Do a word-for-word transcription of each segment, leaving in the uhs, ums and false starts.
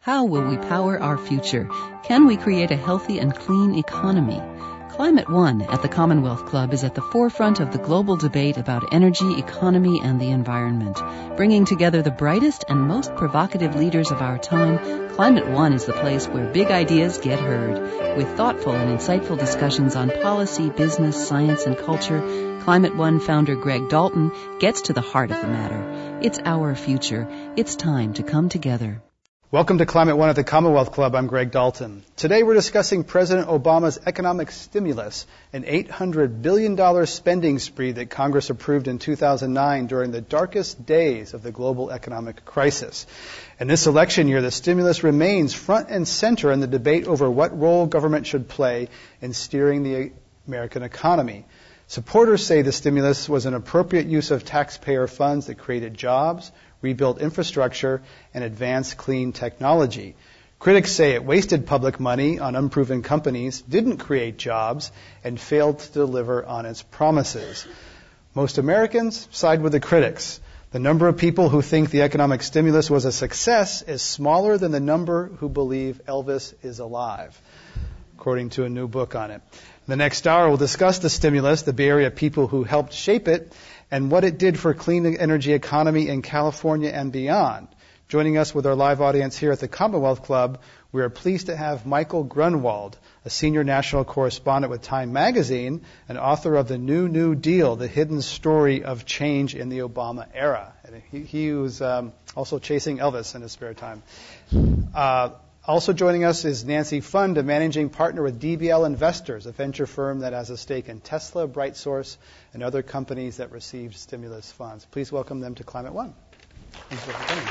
How will we power our future? Can we create a healthy and clean economy? Climate One at the Commonwealth Club is at the forefront of the global debate about energy, economy, and the environment. Bringing together the brightest and most provocative leaders of our time, Climate One is the place where big ideas get heard. With thoughtful and insightful discussions on policy, business, science, and culture, Climate One founder Greg Dalton gets to the heart of the matter. It's our future. It's time to come together. Welcome to Climate One at the Commonwealth Club. I'm Greg Dalton. Today we're discussing President Obama's economic stimulus, an eight hundred billion dollars spending spree that Congress approved in two thousand nine during the darkest days of the global economic crisis. In this election year, the stimulus remains front and center in the debate over what role government should play in steering the American economy. Supporters say the stimulus was an appropriate use of taxpayer funds that created jobs, rebuilt infrastructure, and advanced clean technology. Critics say it wasted public money on unproven companies, didn't create jobs, and failed to deliver on its promises. Most Americans side with the critics. The number of people who think the economic stimulus was a success is smaller than the number who believe Elvis is alive, according to a new book on it. In the next hour, we'll discuss the stimulus, the Bay Area people who helped shape it, and what it did for clean energy economy in California and beyond. Joining us with our live audience here at the Commonwealth Club, we are pleased to have Michael Grunwald, a senior national correspondent with Time Magazine and author of The New New Deal, The Hidden Story of Change in the Obama Era. And he, he was um, also chasing Elvis in his spare time. Uh, Also joining us is Nancy Fund, a managing partner with D B L Investors, a venture firm that has a stake in Tesla, BrightSource, and other companies that received stimulus funds. Please welcome them to Climate One. Thanks for coming.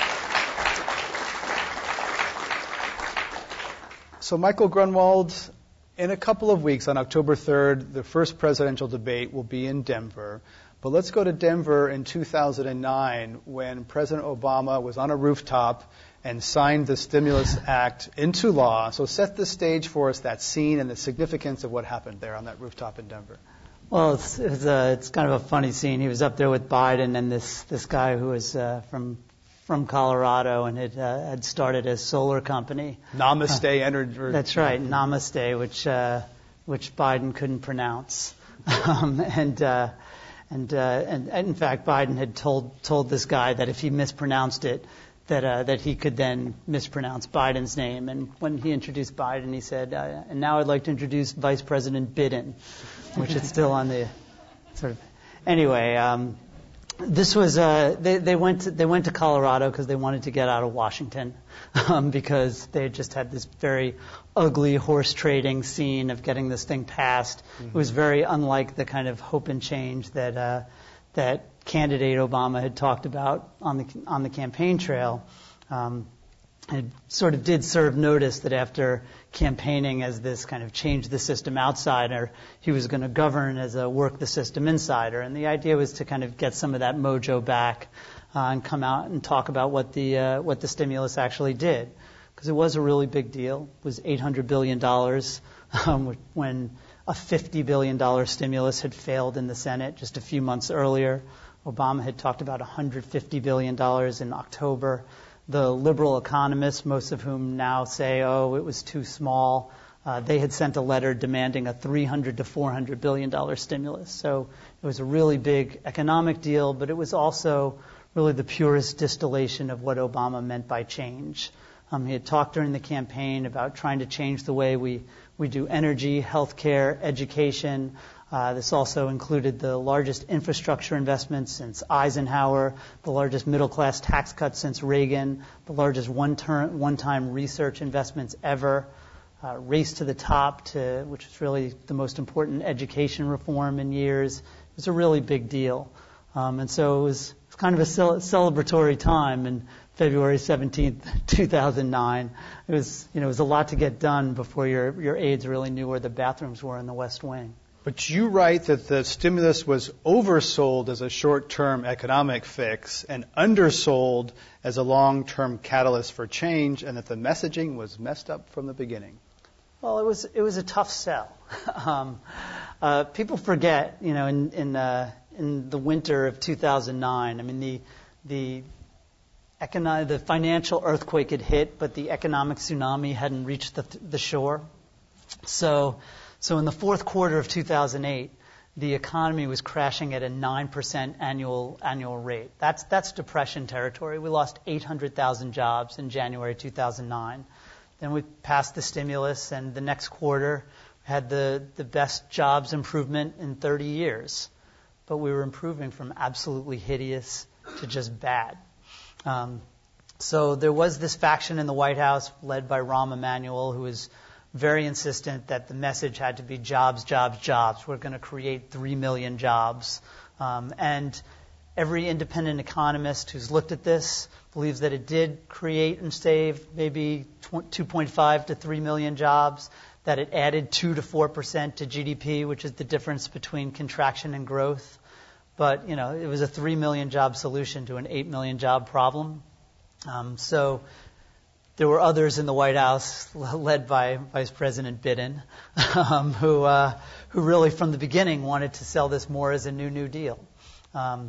So Michael Grunwald, in a couple of weeks, on October third, the first presidential debate will be in Denver. But let's go to Denver in two thousand nine when President Obama was on a rooftop and signed the Stimulus Act into law. So set the stage for us, that scene and the significance of what happened there on that rooftop in Denver. Well, it's it's, uh, it's kind of a funny scene. He was up there with Biden and this this guy who was uh, from from Colorado and had uh, had started a solar company. Namaste uh, Energy. That's right, Namaste, which uh, which Biden couldn't pronounce, um, and. Uh, And, uh, and, and in fact, Biden had told told this guy that if he mispronounced it, that uh, that he could then mispronounce Biden's name. And when he introduced Biden, he said, uh, "And now I'd like to introduce Vice President Biden," which is still on the sort of. Anyway, um, this was uh, they they went to, they went to Colorado because they wanted to get out of Washington um, because they had just had this very ugly horse trading scene of getting this thing passed. Mm-hmm. It was very unlike the kind of hope and change that uh, that candidate Obama had talked about on the on the campaign trail. Um, it sort of did serve notice that after campaigning as this kind of change the system outsider, he was going to govern as a work the system insider. And the idea was to kind of get some of that mojo back uh, and come out and talk about what the uh, what the stimulus actually did. Because it was a really big deal. It was eight hundred billion dollars um, when a fifty billion dollars stimulus had failed in the Senate just a few months earlier. Obama had talked about one hundred fifty billion dollars in October. The liberal economists, most of whom now say, oh, it was too small, uh, they had sent a letter demanding a three hundred to four hundred billion dollars stimulus. So it was a really big economic deal, but it was also really the purest distillation of what Obama meant by change. Um, he had talked during the campaign about trying to change the way we, we do energy, healthcare, education. Uh, this also included the largest infrastructure investments since Eisenhower, the largest middle-class tax cuts since Reagan, the largest one-term, one-time research investments ever, uh, race to the top, to which is really the most important education reform in years. It was a really big deal. Um, and so it was, it was kind of a cel- celebratory time in February seventeenth, two thousand nine. It was, you know, it was a lot to get done before your, your aides really knew where the bathrooms were in the West Wing. But you write that the stimulus was oversold as a short-term economic fix and undersold as a long-term catalyst for change, and that the messaging was messed up from the beginning. Well, it was it was a tough sell. um, uh, people forget, you know, in in, uh, in the winter of two thousand nine. I mean, the the economic, the financial earthquake had hit, but the economic tsunami hadn't reached the, the shore. So, so in the fourth quarter of two thousand eight, the economy was crashing at a nine percent annual annual rate. That's that's depression territory. We lost eight hundred thousand jobs in January two thousand nine. Then we passed the stimulus, and the next quarter had the, the best jobs improvement in thirty years. But we were improving from absolutely hideous to just bad. Um, so there was this faction in the White House led by Rahm Emanuel, who was very insistent that the message had to be jobs, jobs, jobs. We're going to create three million jobs. Um, and every independent economist who's looked at this believes that it did create and save maybe two point five to three million jobs, that it added two to four percent to G D P, which is the difference between contraction and growth. But, you know, it was a three million job solution to an eight million job problem. Um, so there were others in the White House, led by Vice President Biden, um, who uh, who really from the beginning wanted to sell this more as a new New Deal, um,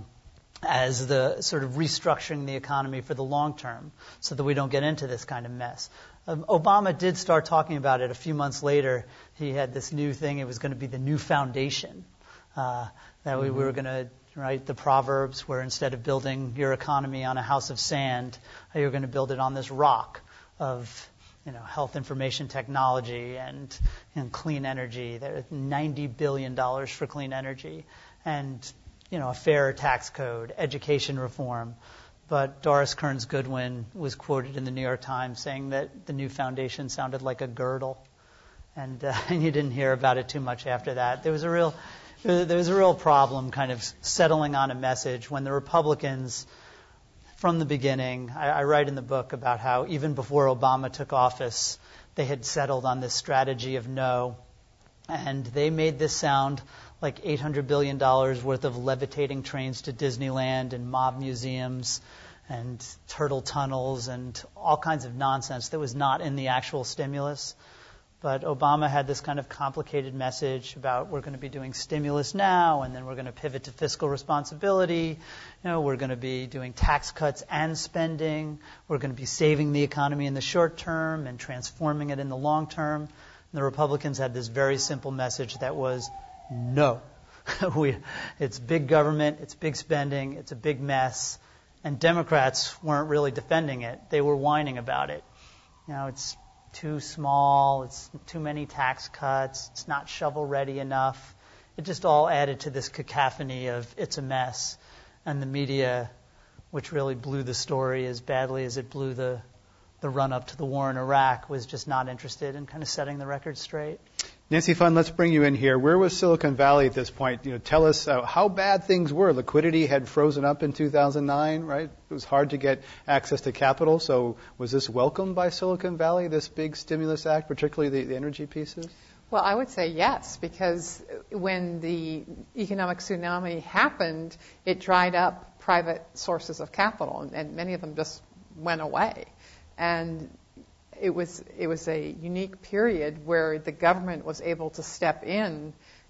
as the sort of restructuring the economy for the long term, so that we don't get into this kind of mess. Um, Obama did start talking about it a few months later. He had this new thing. It was going to be the new foundation. Uh, that we, mm-hmm. we were going to write the Proverbs, where instead of building your economy on a house of sand, you're going to build it on this rock of, you know, health information technology and, and clean energy. There's ninety billion dollars for clean energy, and, you know, a fairer tax code, education reform. But Doris Kearns Goodwin was quoted in the New York Times saying that the new foundation sounded like a girdle, and, uh, and you didn't hear about it too much after that. There was a real there was a real problem kind of settling on a message when the Republicans, from the beginning, I, I write in the book about how even before Obama took office, they had settled on this strategy of no, and they made this sound like eight hundred billion dollars worth of levitating trains to Disneyland and mob museums and turtle tunnels and all kinds of nonsense that was not in the actual stimulus. But Obama had this kind of complicated message about we're going to be doing stimulus now, and then we're going to pivot to fiscal responsibility. You know, we're going to be doing tax cuts and spending. We're going to be saving the economy in the short term and transforming it in the long term. And the Republicans had this very simple message that was no. we, it's big government, it's big spending, it's a big mess. And Democrats weren't really defending it. They were whining about it. You know, it's too small, it's too many tax cuts, it's not shovel-ready enough. It just all added to this cacophony of it's a mess. And the media, which really blew the story as badly as it blew the, the run-up to the war in Iraq, was just not interested in kind of setting the record straight. Nancy Pfund, let's bring you in here. Where was Silicon Valley at this point? You know, tell us uh, how bad things were. Liquidity had frozen up in two thousand nine, right? It was hard to get access to capital. So was this welcomed by Silicon Valley, this big stimulus act, particularly the, the energy pieces? Well, I would say yes, because when the economic tsunami happened, it dried up private sources of capital, and, and many of them just went away. And It was it was a unique period where the government was able to step in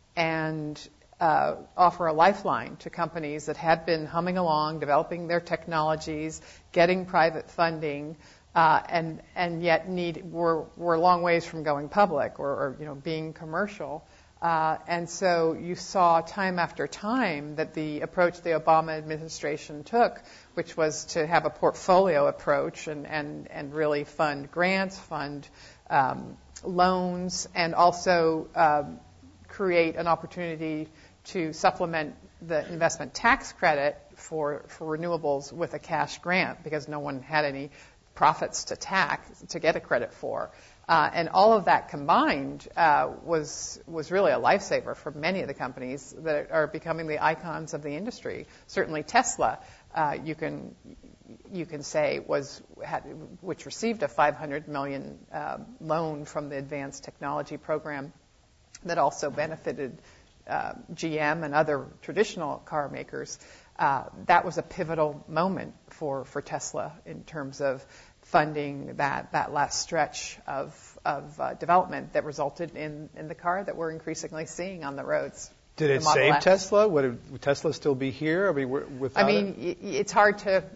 and uh, offer a lifeline to companies that had been humming along, developing their technologies, getting private funding, uh, and and yet need were were a long ways from going public or, or you know being commercial. Uh, and so you saw time after time that the approach the Obama administration took, which was to have a portfolio approach and, and, and really fund grants, fund um, loans, and also um, create an opportunity to supplement the investment tax credit for, for renewables with a cash grant, because no one had any profits to tax to get a credit for. Uh, and all of that combined uh, was was really a lifesaver for many of the companies that are becoming the icons of the industry. Certainly Tesla, uh, you can you can say was had, which received a five hundred million uh, loan from the Advanced Technology Program, that also benefited uh, G M and other traditional car makers. Uh, that was a pivotal moment for for Tesla in terms of funding that, that last stretch of, of uh, development that resulted in, in the car that we're increasingly seeing on the roads. Did it save Tesla? Would, it, would Tesla still be here? I mean, without I mean, it? it's hard to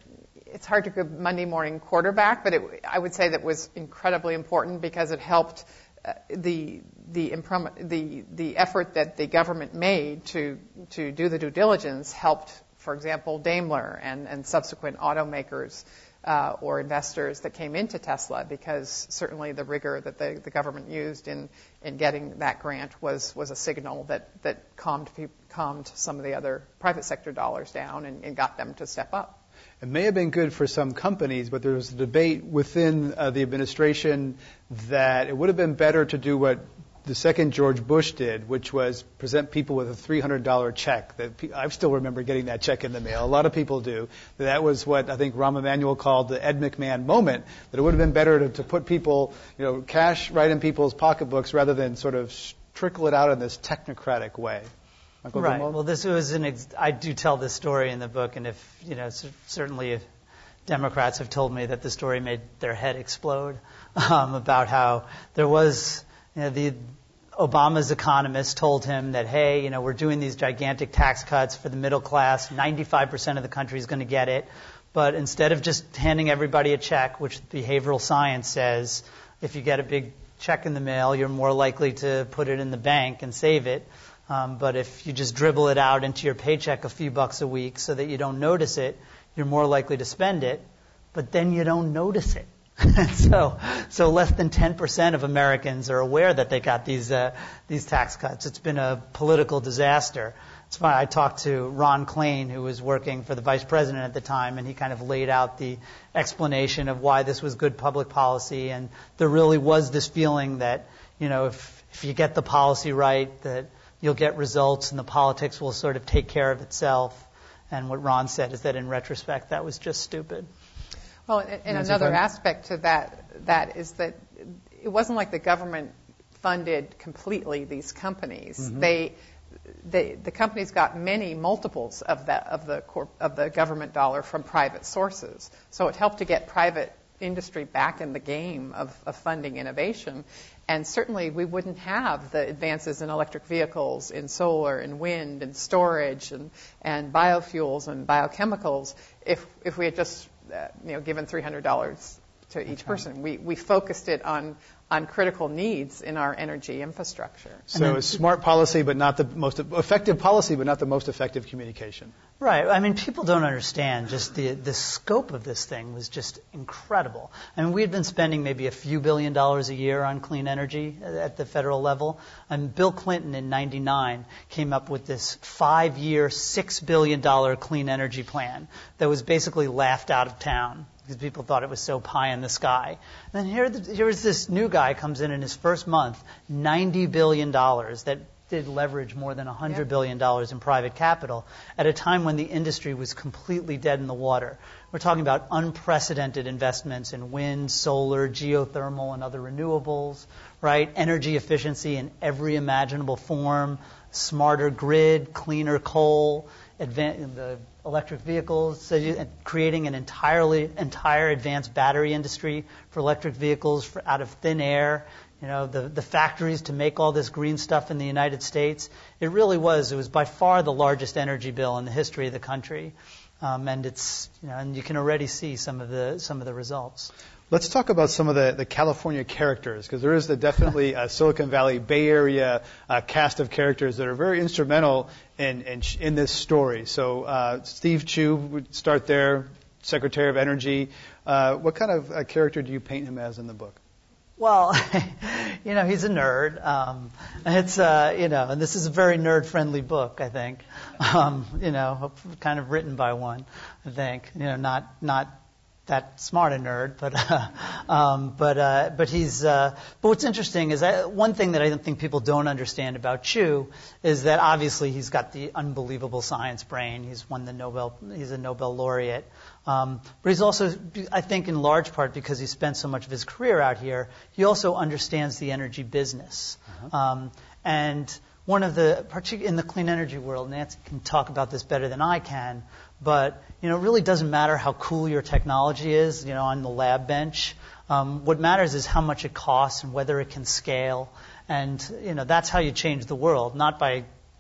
it's hard to give Monday morning quarterback, but it, I would say that was incredibly important because it helped uh, the the, improm- the the effort that the government made to to do the due diligence helped, for example, Daimler and, and subsequent automakers uh, or investors that came into Tesla, because certainly the rigor that the, the government used in, in getting that grant was, was a signal that, that calmed, calmed some of the other private sector dollars down and, and got them to step up. It may have been good for some companies, but there was a debate within uh, the administration that it would have been better to do what the second George Bush did, which was present people with a three hundred dollars check. That pe- I still remember getting that check in the mail. A lot of people do. That was what I think Rahm Emanuel called the Ed McMahon moment, that it would have been better to, to put people, you know, cash right in people's pocketbooks rather than sort of trickle it out in this technocratic way. Michael right. Gilmore? Well, this was an. Ex- I do tell this story in the book, and if you know, c- certainly if Democrats have told me that the story made their head explode um, about how there was, you know, the Obama's economists told him that, hey, you know, we're doing these gigantic tax cuts for the middle class. ninety-five percent of the country is going to get it, but instead of just handing everybody a check, which behavioral science says, if you get a big check in the mail, you're more likely to put it in the bank and save it. Um, but if you just dribble it out into your paycheck a few bucks a week so that you don't notice it, you're more likely to spend it, but then you don't notice it. so, so less than ten percent of Americans are aware that they got these uh, these tax cuts. It's been a political disaster. It's why I talked to Ron Klain, who was working for the vice president at the time, and he kind of laid out the explanation of why this was good public policy. And there really was this feeling that, you know, if if you get the policy right, that you'll get results and the politics will sort of take care of itself. And what Ron said is that in retrospect, that was just stupid. Well, and, and another aspect to that that is that it wasn't like the government funded completely these companies. Mm-hmm. They, they, the companies got many multiples of that of the corp, of the government dollar from private sources. So it helped to get private industry back in the game of, of funding innovation. And certainly we wouldn't have the advances in electric vehicles, in solar, and wind, and storage, and, and biofuels and biochemicals if if we had just uh, you know given three hundred dollars to each person. We we focused it on on critical needs in our energy infrastructure. So it's smart policy, but not the most effective policy, but not the most effective communication. Right. I mean, people don't understand just the the scope of this thing was just incredible. I mean, we had been spending maybe a few billion dollars a year on clean energy at the federal level. And Bill Clinton in ninety-nine came up with this five-year, six billion dollars clean energy plan that was basically laughed out of town because people thought it was so pie in the sky. And then here, here's this new guy comes in in his first month, ninety billion dollars that did leverage more than one hundred billion dollars in private capital at a time when the industry was completely dead in the water. We're talking about unprecedented investments in wind, solar, geothermal, and other renewables, right? Energy efficiency in every imaginable form, smarter grid, cleaner coal, advan- the electric vehicles, so you, creating an entirely entire advanced battery industry for electric vehicles for, out of thin air. You know, the, the factories to make all this green stuff in the United States. It really was. It was by far the largest energy bill in the history of the country. Um, and it's, you know, and you can already see some of the, some of the results. Let's talk about some of the, the California characters, because there is the definitely a Silicon Valley, Bay Area uh, cast of characters that are very instrumental in, in, in this story. So uh, Steve Chu, would start there, Secretary of Energy. Uh, what kind of uh, character do you paint him as in the book? Well, you know, he's a nerd. Um, it's, uh, you know, and this is a very nerd-friendly book, I think. Um, you know, kind of written by one, I think. You know, not not that smart a nerd, but uh, um, but uh, but he's. Uh, but what's interesting is that one thing that I think people don't understand about Chu is that obviously he's got the unbelievable science brain. He's won the Nobel. He's a Nobel laureate. Um, but he's also, I think, in large part because he spent so much of his career out here, he also understands the energy business. Uh-huh. Um, and one of the, particularly in the clean energy world, Nancy can talk about this better than I can, but, you know, it really doesn't matter how cool your technology is, you know, on the lab bench. Um, what matters is how much it costs and whether it can scale. And, you know, that's how you change the world, not by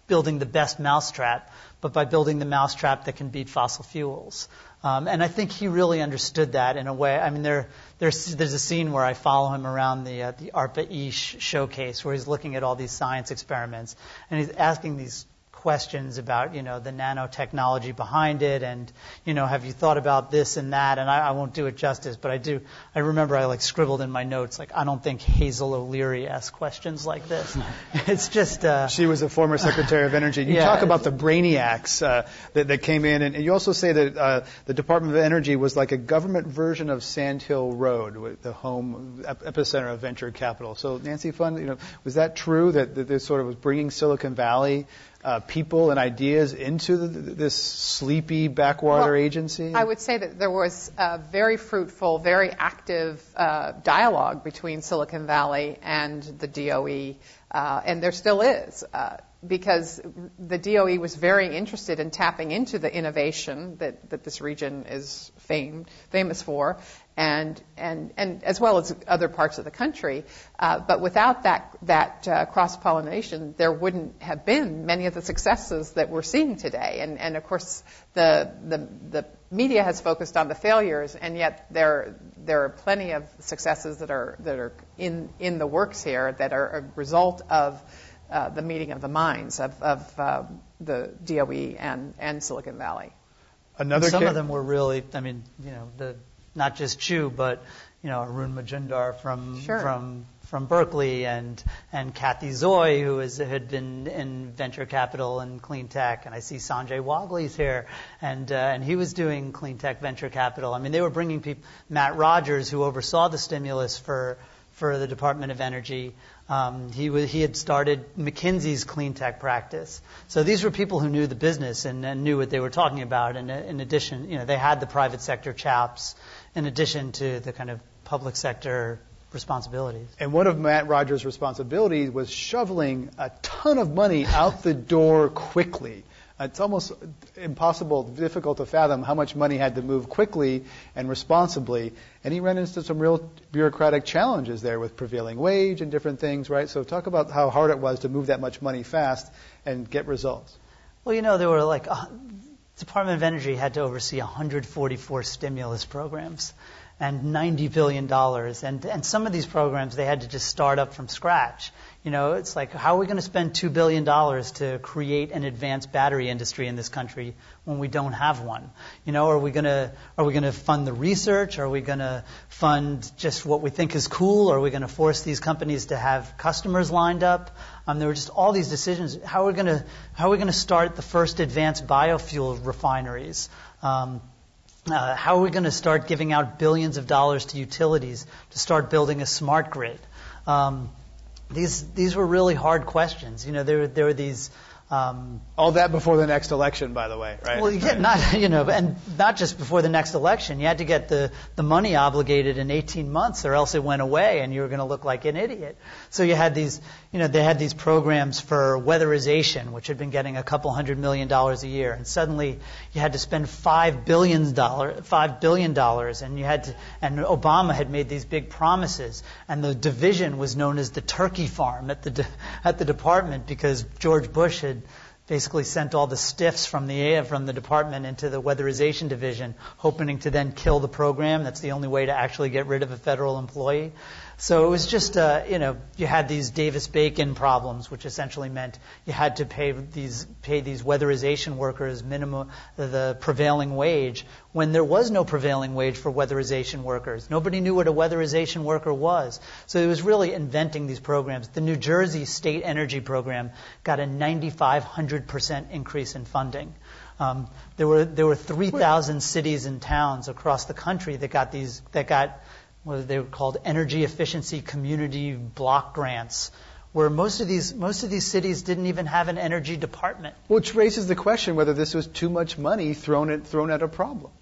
building the best mousetrap, but by building the mousetrap that can beat fossil fuels. Um, and I think he really understood that in a way. I mean, there, there's, there's a scene where I follow him around the, uh, the ARPA-E showcase where he's looking at all these science experiments, and he's asking these questions about, you know, the nanotechnology behind it, and, you know, have you thought about this and that? And I, I won't do it justice, but I do. I remember I like scribbled in my notes, like, I don't think Hazel O'Leary asked questions like this. It's just. Uh, she was a former Secretary of Energy. You yeah, talk about the brainiacs uh, that, that came in, and, and you also say that uh, the Department of Energy was like a government version of Sand Hill Road, with the home epicenter of venture capital. So, Nancy Pfund, you know, was that true that, that this sort of was bringing Silicon Valley Uh, people and ideas into the, this sleepy backwater well, agency? I would say that there was a very fruitful, very active uh, dialogue between Silicon Valley and the D O E, uh, and there still is, uh, because the D O E was very interested in tapping into the innovation that, that this region is famed, famous for, and and and as well as other parts of the country. Uh, but without that that uh, cross-pollination, there wouldn't have been many of the successes that we're seeing today. And and of course, the the the media has focused on the failures, and yet there there are plenty of successes that are that are in in the works here that are a result of uh, the meeting of the minds of of uh, the D O E and and Silicon Valley. Another some ca- of them were really, I mean, you know, the not just Chu, but, you know, Arun Majumdar from sure. from from Berkeley, and and Kathy Zoy, who is, had been in venture capital and clean tech, and I see Sanjay Wagley's here, and uh, and he was doing clean tech venture capital. I mean, they were bringing people. Matt Rogers, who oversaw the stimulus for for the Department of Energy, um, he was he had started McKinsey's clean tech practice. So these were people who knew the business and, and knew what they were talking about. And in addition, you know, they had the private sector chops, in addition to the kind of public sector responsibilities. And one of Matt Rogers' responsibilities was shoveling a ton of money out the door quickly. It's almost impossible, difficult to fathom how much money had to move quickly and responsibly. And he ran into some real bureaucratic challenges there with prevailing wage and different things, right? So talk about how hard it was to move that much money fast and get results. Well, you know, there were like, uh, Department of Energy had to oversee one hundred forty-four stimulus programs and ninety billion dollars. And, and some of these programs, they had to just start up from scratch. You know, it's like, how are we going to spend two billion dollars to create an advanced battery industry in this country when we don't have one? You know, are we going to are we going to fund the research? Are we going to fund just what we think is cool? Are we going to force these companies to have customers lined up? Um, there were just all these decisions. How are we going to how are we going to start the first advanced biofuel refineries? Um, uh, how are we going to start giving out billions of dollars to utilities to start building a smart grid? Um, These these were really hard questions. You know, there there were these. Um, All that before the next election, by the way, right? Well, yeah, not you know, and not just before the next election. You had to get the, the money obligated in eighteen months, or else it went away, and you were going to look like an idiot. So you had these, you know, they had these programs for weatherization, which had been getting a couple hundred million dollars a year, and suddenly you had to spend five billion dollars, five billion dollars, and you had to, and Obama had made these big promises, and the division was known as the turkey farm at the de, at the department because George Bush had basically sent all the stiffs from the from the department into the weatherization division, hoping to then kill the program. That's the only way to actually get rid of a federal employee. So it was just, uh, you know, you had these Davis-Bacon problems, which essentially meant you had to pay these pay these weatherization workers minimum the prevailing wage when there was no prevailing wage for weatherization workers. Nobody knew what a weatherization worker was. So it was really inventing these programs. The New Jersey State Energy Program got a nine thousand five hundred percent increase in funding. Um, there were there were three thousand cities and towns across the country that got these that got what they were called energy efficiency community block grants, where most of these most of these cities didn't even have an energy department. Which raises the question whether this was too much money thrown at thrown at a problem.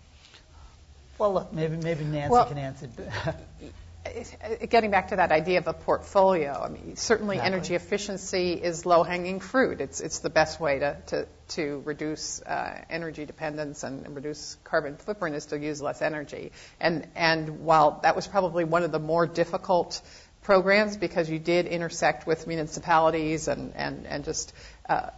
Well, look, maybe maybe Nancy well, can answer. Getting back to that idea of a portfolio, I mean, certainly exactly. Energy efficiency is low-hanging fruit. It's it's the best way to to, to reduce uh, energy dependence and, and reduce carbon footprint is to use less energy. And and while that was probably one of the more difficult programs because you did intersect with municipalities and and and just uh, a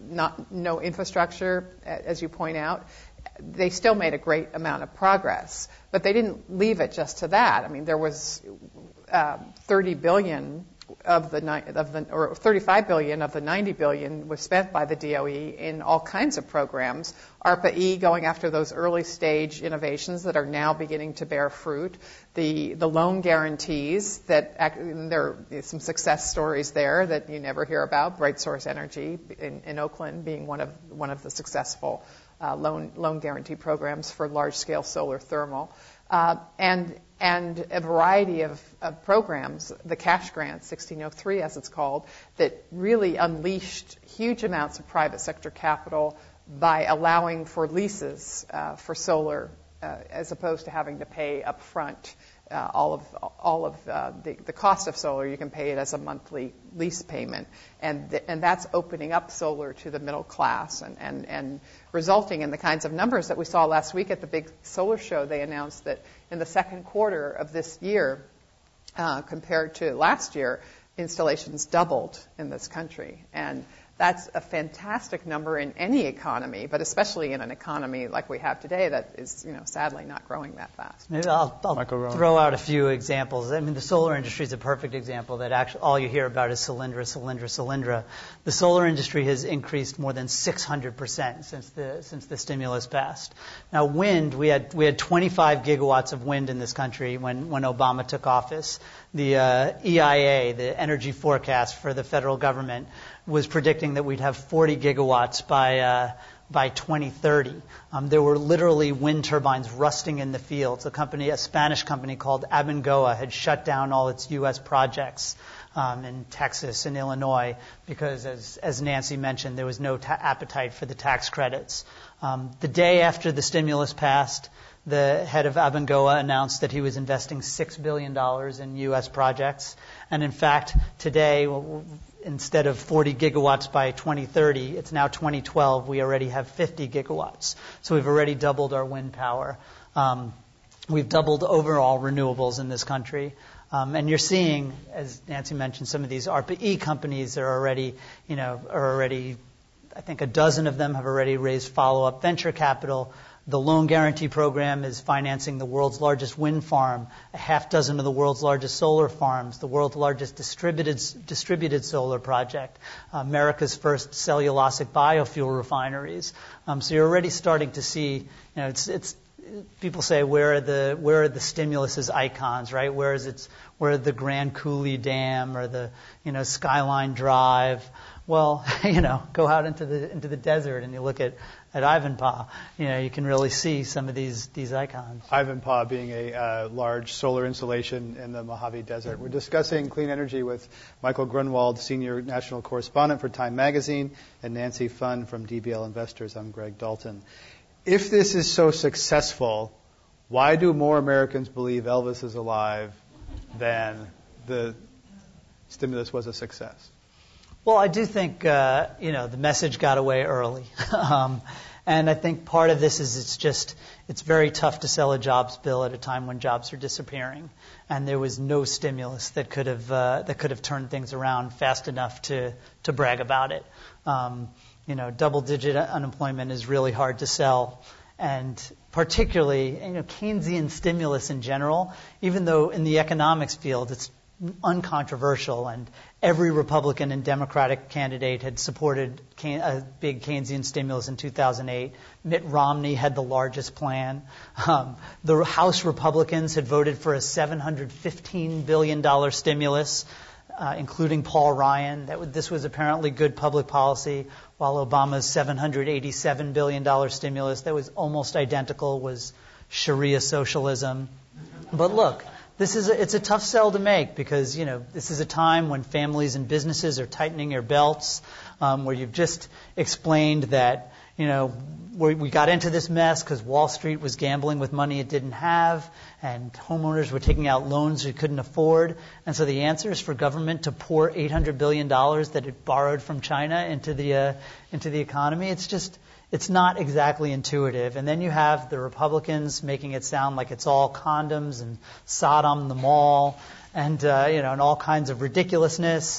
not no infrastructure, as you point out, they still made a great amount of progress. But they didn't leave it just to that. I mean, there was uh, thirty billion of the of the or thirty-five billion of the ninety billion was spent by the D O E in all kinds of programs. ARPA-E going after those early stage innovations that are now beginning to bear fruit. The the loan guarantees that there are some success stories there that you never hear about. Bright Source Energy in, in Oakland being one of one of the successful uh, loan loan guarantee programs for large scale solar thermal. Uh, and and a variety of, of programs, the cash grant, sixteen oh three as it's called, that really unleashed huge amounts of private sector capital by allowing for leases uh, for solar uh, as opposed to having to pay up front uh, all of all of uh, the, the cost of solar. You can pay it as a monthly lease payment, and th- and that's opening up solar to the middle class and, and, and resulting in the kinds of numbers that we saw last week at the big solar show. They announced that in the second quarter of this year, uh, compared to last year, installations doubled in this country. And that's a fantastic number in any economy, but especially in an economy like we have today that is, you know, sadly not growing that fast. Maybe I'll, I'll throw out a few examples. I mean, the solar industry is a perfect example that actually all you hear about is Solyndra, Solyndra, Solyndra. The solar industry has increased more than six hundred percent since the since the stimulus passed. Now, wind, we had we had twenty-five gigawatts of wind in this country when, when Obama took office. The uh, E I A, the energy forecast for the federal government, was predicting that we'd have forty gigawatts by uh, by twenty thirty. Um, there were literally wind turbines rusting in the fields. A company, a Spanish company called Abengoa, had shut down all its U S projects um, in Texas and Illinois because, as as Nancy mentioned, there was no ta- appetite for the tax credits. Um, the day after the stimulus passed, the head of Abengoa announced that he was investing six billion dollars in U S projects. And in fact, today, instead of forty gigawatts by twenty thirty, it's now twenty twelve. We already have fifty gigawatts. So we've already doubled our wind power. Um, we've doubled overall renewables in this country. Um, and you're seeing, as Nancy mentioned, some of these ARPA-E companies are already, you know, are already, I think a dozen of them have already raised follow-up venture capital. The loan guarantee program is financing the world's largest wind farm, a half dozen of the world's largest solar farms, the world's largest distributed distributed solar project, America's first cellulosic biofuel refineries. Um, so you're already starting to see, you know, it's it's people say where are the where are the stimulus's icons, right? Where is its where are the Grand Coulee Dam or the you know Skyline Drive? Well, you know, go out into the into the desert and you look at at Ivanpah, you know, you can really see some of these these icons. Ivanpah being a uh, large solar installation in the Mojave Desert. We're discussing clean energy with Michael Grunwald, Senior National Correspondent for Time Magazine, and Nancy Funn from D B L Investors. I'm Greg Dalton. If this is so successful, why do more Americans believe Elvis is alive than the stimulus was a success? Well, I do think, uh, you know, the message got away early. um, and I think part of this is it's just, it's very tough to sell a jobs bill at a time when jobs are disappearing. And there was no stimulus that could have, uh, that could have turned things around fast enough to, to brag about it. Um, you know, double digit unemployment is really hard to sell. And particularly, you know, Keynesian stimulus in general, even though in the economics field it's uncontroversial, and every Republican and Democratic candidate had supported a big Keynesian stimulus in two thousand eight. Mitt Romney had the largest plan. Um, the House Republicans had voted for a seven hundred fifteen billion dollars stimulus, uh, including Paul Ryan. That would, this was apparently good public policy, while Obama's seven hundred eighty-seven billion dollars stimulus that was almost identical was Sharia socialism. But look, This is a, it's a tough sell to make because, you know, this is a time when families and businesses are tightening their belts, um, where you've just explained that, you know, we, we got into this mess because Wall Street was gambling with money it didn't have, and homeowners were taking out loans they couldn't afford. And so the answer is for government to pour eight hundred billion dollars that it borrowed from China into the uh, into the economy. It's just It's not exactly intuitive. And then you have the Republicans making it sound like it's all condoms and Sodom the mall and, uh, you know, and all kinds of ridiculousness.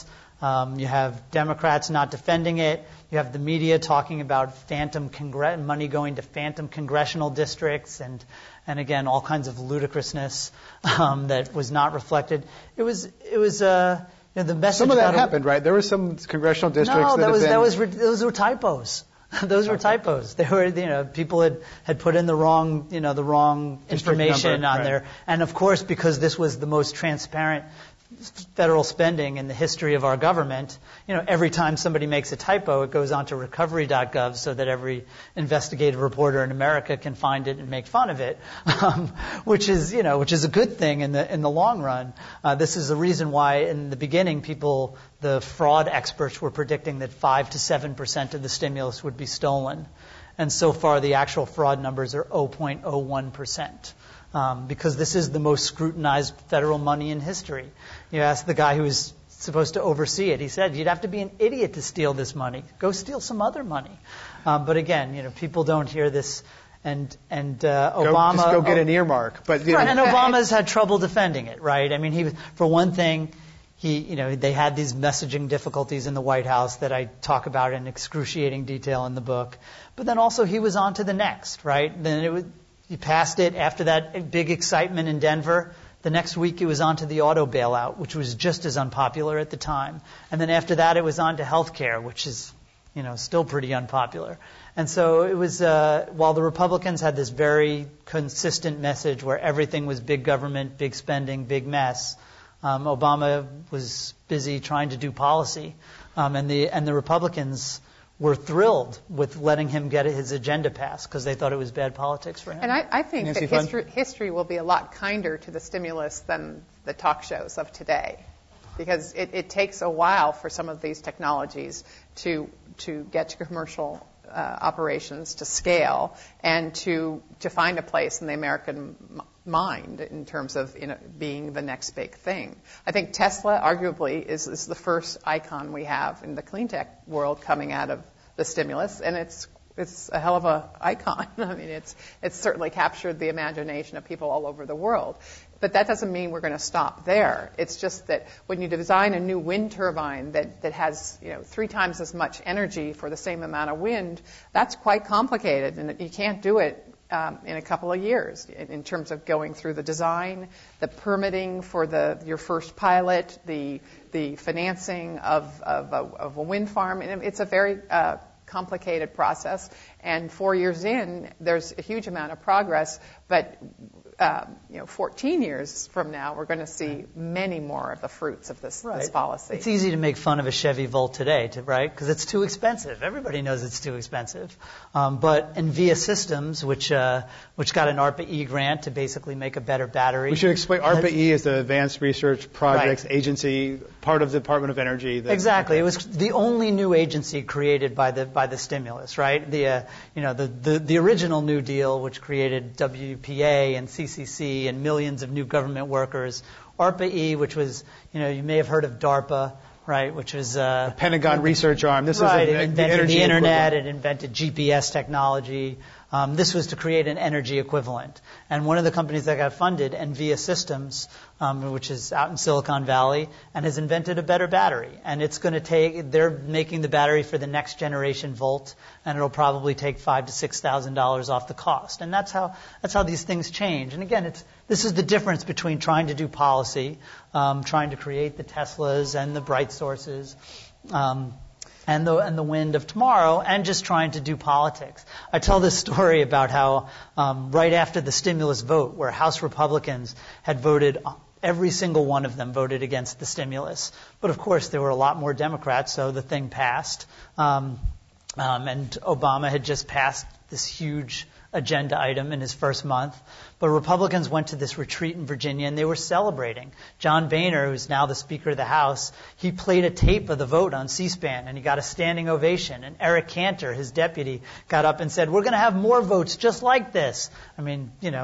Um, you have Democrats not defending it. You have the media talking about phantom congre- money going to phantom congressional districts, and and again all kinds of ludicrousness um, that was not reflected. It was it was uh, you know, the message. Some of that got happened, right? There were some congressional districts. No, that that was been... that was those were typos. Those were okay. typos. They were, you know, people had, had put in the wrong, you know, the wrong District information number, on right. there. And of course, because this was the most transparent federal spending in the history of our government, you know, every time somebody makes a typo, it goes on to recovery dot gov so that every investigative reporter in America can find it and make fun of it, um, which is, you know, which is a good thing in the in the long run. Uh, this is the reason why in the beginning people, the fraud experts were predicting that five to seven percent of the stimulus would be stolen. And so far the actual fraud numbers are zero point zero one percent. Um, because this is the most scrutinized federal money in history. You ask the guy who was supposed to oversee it, he said, you'd have to be an idiot to steal this money. Go steal some other money. Um, but again, you know, people don't hear this, and and uh, Obama... Go, just go get an earmark. But you know. Right, and Obama's had trouble defending it, right? I mean, he was, for one thing, he, you know, they had these messaging difficulties in the White House that I talk about in excruciating detail in the book. But then also he was on to the next, right? Then it was... He passed it after that big excitement in Denver. The next week it was on to the auto bailout, which was just as unpopular at the time. And then after that it was on to health care, which is, you know, still pretty unpopular. And so it was, uh, while the Republicans had this very consistent message where everything was big government, big spending, big mess, um, Obama was busy trying to do policy. Um, and the and the Republicans were thrilled with letting him get his agenda passed because they thought it was bad politics for him. And I, I think Nancy that history, history will be a lot kinder to the stimulus than the talk shows of today, because it, it takes a while for some of these technologies to to get to commercial uh, operations, to scale, and to to find a place in the American m- mind in terms of, you know, being the next big thing. I think Tesla arguably is, is the first icon we have in the clean tech world coming out of the stimulus, and it's it's a hell of a icon. I mean, it's it's certainly captured the imagination of people all over the world. But that doesn't mean we're going to stop there. It's just that when you design a new wind turbine that, that has, you know, three times as much energy for the same amount of wind, that's quite complicated, and you can't do it Um, in a couple of years in, in terms of going through the design, the permitting for the your first pilot, the the financing of of a, of a wind farm. And it's a very uh, complicated process. And four years in, there's a huge amount of progress. But um, you know, fourteen years from now, we're going to see many more of the fruits of this, right. this policy. It's easy to make fun of a Chevy Volt today, to, right? Because it's too expensive. Everybody knows it's too expensive. Um, but NVIA Systems, which uh, which got an ARPA-E grant to basically make a better battery. We should explain. ARPA-E is the Advanced Research Projects Right. Agency, part of the Department of Energy. That, Exactly. It was the only new agency created by the by the stimulus, right? The uh, you know the, the the original New Deal, which created W P A and C C C and millions of new government workers. ARPA-E, which was, you know, you may have heard of DARPA, right? Which was uh, the Pentagon research arm. This right. is It a, invented the, energy the internet. equivalent. It invented G P S technology. Um, this was to create an energy equivalent. And one of the companies that got funded, NVIA Systems, um, which is out in Silicon Valley, and has invented a better battery. And it's going to take, they're making the battery for the next generation Volt, and it'll probably take five to six thousand dollars off the cost. And that's how that's how these things change. And again, it's this is the difference between trying to do policy, um, trying to create the Teslas and the bright sources. Um, And the and the wind of tomorrow, and just trying to do politics. I tell this story about how um, right after the stimulus vote, where House Republicans had voted, every single one of them voted against the stimulus. But of course, there were a lot more Democrats, so the thing passed. Um, um, and Obama had just passed this huge agenda item in his first month. But Republicans went to this retreat in Virginia, and they were celebrating. John Boehner, who's now the Speaker of the House, he played a tape of the vote on C-SPAN, and he got a standing ovation. And Eric Cantor, his deputy, got up and said, "We're going to have more votes just like this." I mean, you know,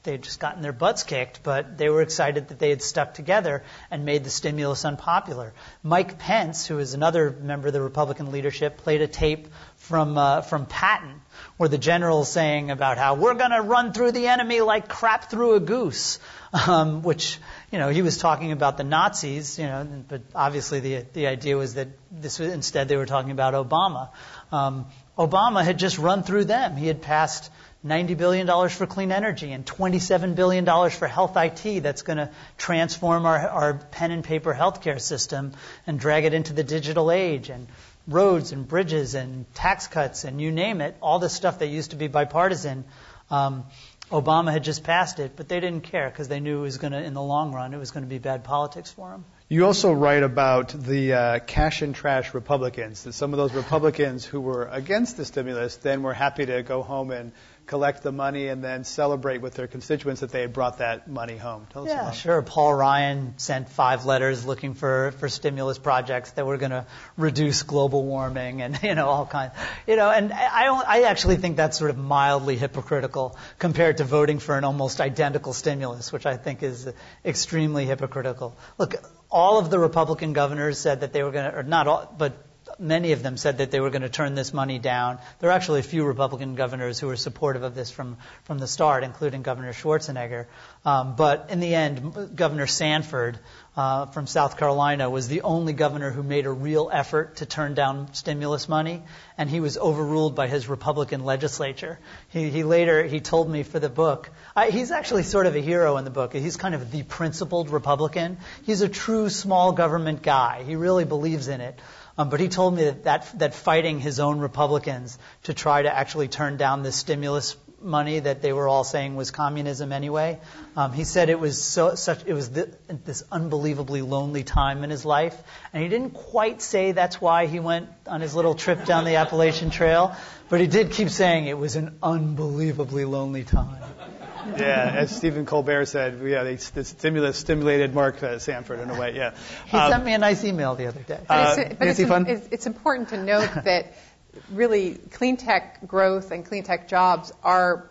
they had just gotten their butts kicked, but they were excited that they had stuck together and made the stimulus unpopular. Mike Pence, who is another member of the Republican leadership, played a tape from uh, from Patton, where the general's saying about how we're going to run through the enemy like crap through a goose, um, which, you know, he was talking about the Nazis, you know, but obviously the the idea was that this was, instead they were talking about Obama. Um, Obama had just run through them. He had passed ninety billion dollars for clean energy and twenty-seven billion dollars for health I T that's going to transform our, our pen and paper healthcare system and drag it into the digital age, and roads and bridges and tax cuts and you name it, all this stuff that used to be bipartisan. Um, Obama had just passed it, but they didn't care because they knew it was going to, in the long run, it was going to be bad politics for them. You also write about the uh, cash and trash Republicans, that some of those Republicans who were against the stimulus then were happy to go home and collect the money and then celebrate with their constituents that they had brought that money home. Tell us yeah, about sure. Paul Ryan sent five letters looking for, for stimulus projects that were going to reduce global warming and, you know, all kinds. You know, and I, I actually think that's sort of mildly hypocritical compared to voting for an almost identical stimulus, which I think is extremely hypocritical. Look, all of the Republican governors said that they were going to, or not all, but many of them said that they were going to turn this money down. There are actually a few Republican governors who were supportive of this from, from the start, including Governor Schwarzenegger. Um, but in the end, Governor Sanford uh, from South Carolina was the only governor who made a real effort to turn down stimulus money, and he was overruled by his Republican legislature. He, he later, he told me for the book, I, he's actually sort of a hero in the book. He's kind of the principled Republican. He's a true small government guy. He really believes in it. Um, but he told me that, that that fighting his own Republicans to try to actually turn down this stimulus money that they were all saying was communism anyway, um, he said it was so such it was th- this unbelievably lonely time in his life, and he didn't quite say that's why he went on his little trip down the Appalachian Trail, but he did keep saying it was an unbelievably lonely time. Yeah, as Stephen Colbert said, yeah, they, the stimulus stimulated Mark uh, Sanford in a way. Yeah, he um, sent me a nice email the other day. But, it's, but it's, it's, it's important to note that really clean tech growth and clean tech jobs are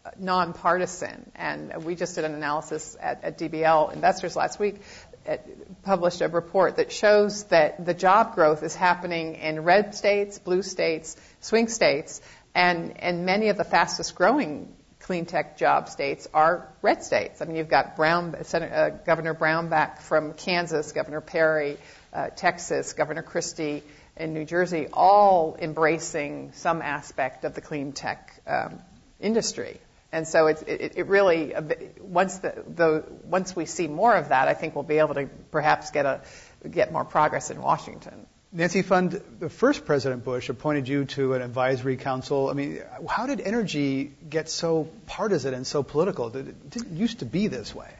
nonpartisan, and we just did an analysis at, at D B L Investors last week. It published a report that shows that the job growth is happening in red states, blue states, swing states, and and many of the fastest growing clean tech job states are red states. I mean, you've got Brown, Senator, uh, Governor Brownback from Kansas, Governor Perry, uh, Texas, Governor Christie in New Jersey, all embracing some aspect of the clean tech um, industry. And so it, it, it really, once the, the once we see more of that, I think we'll be able to perhaps get a get more progress in Washington. Nancy Pfund, the first President Bush appointed you to an advisory council. I mean, how did energy get so partisan and so political? It didn't used to be this way.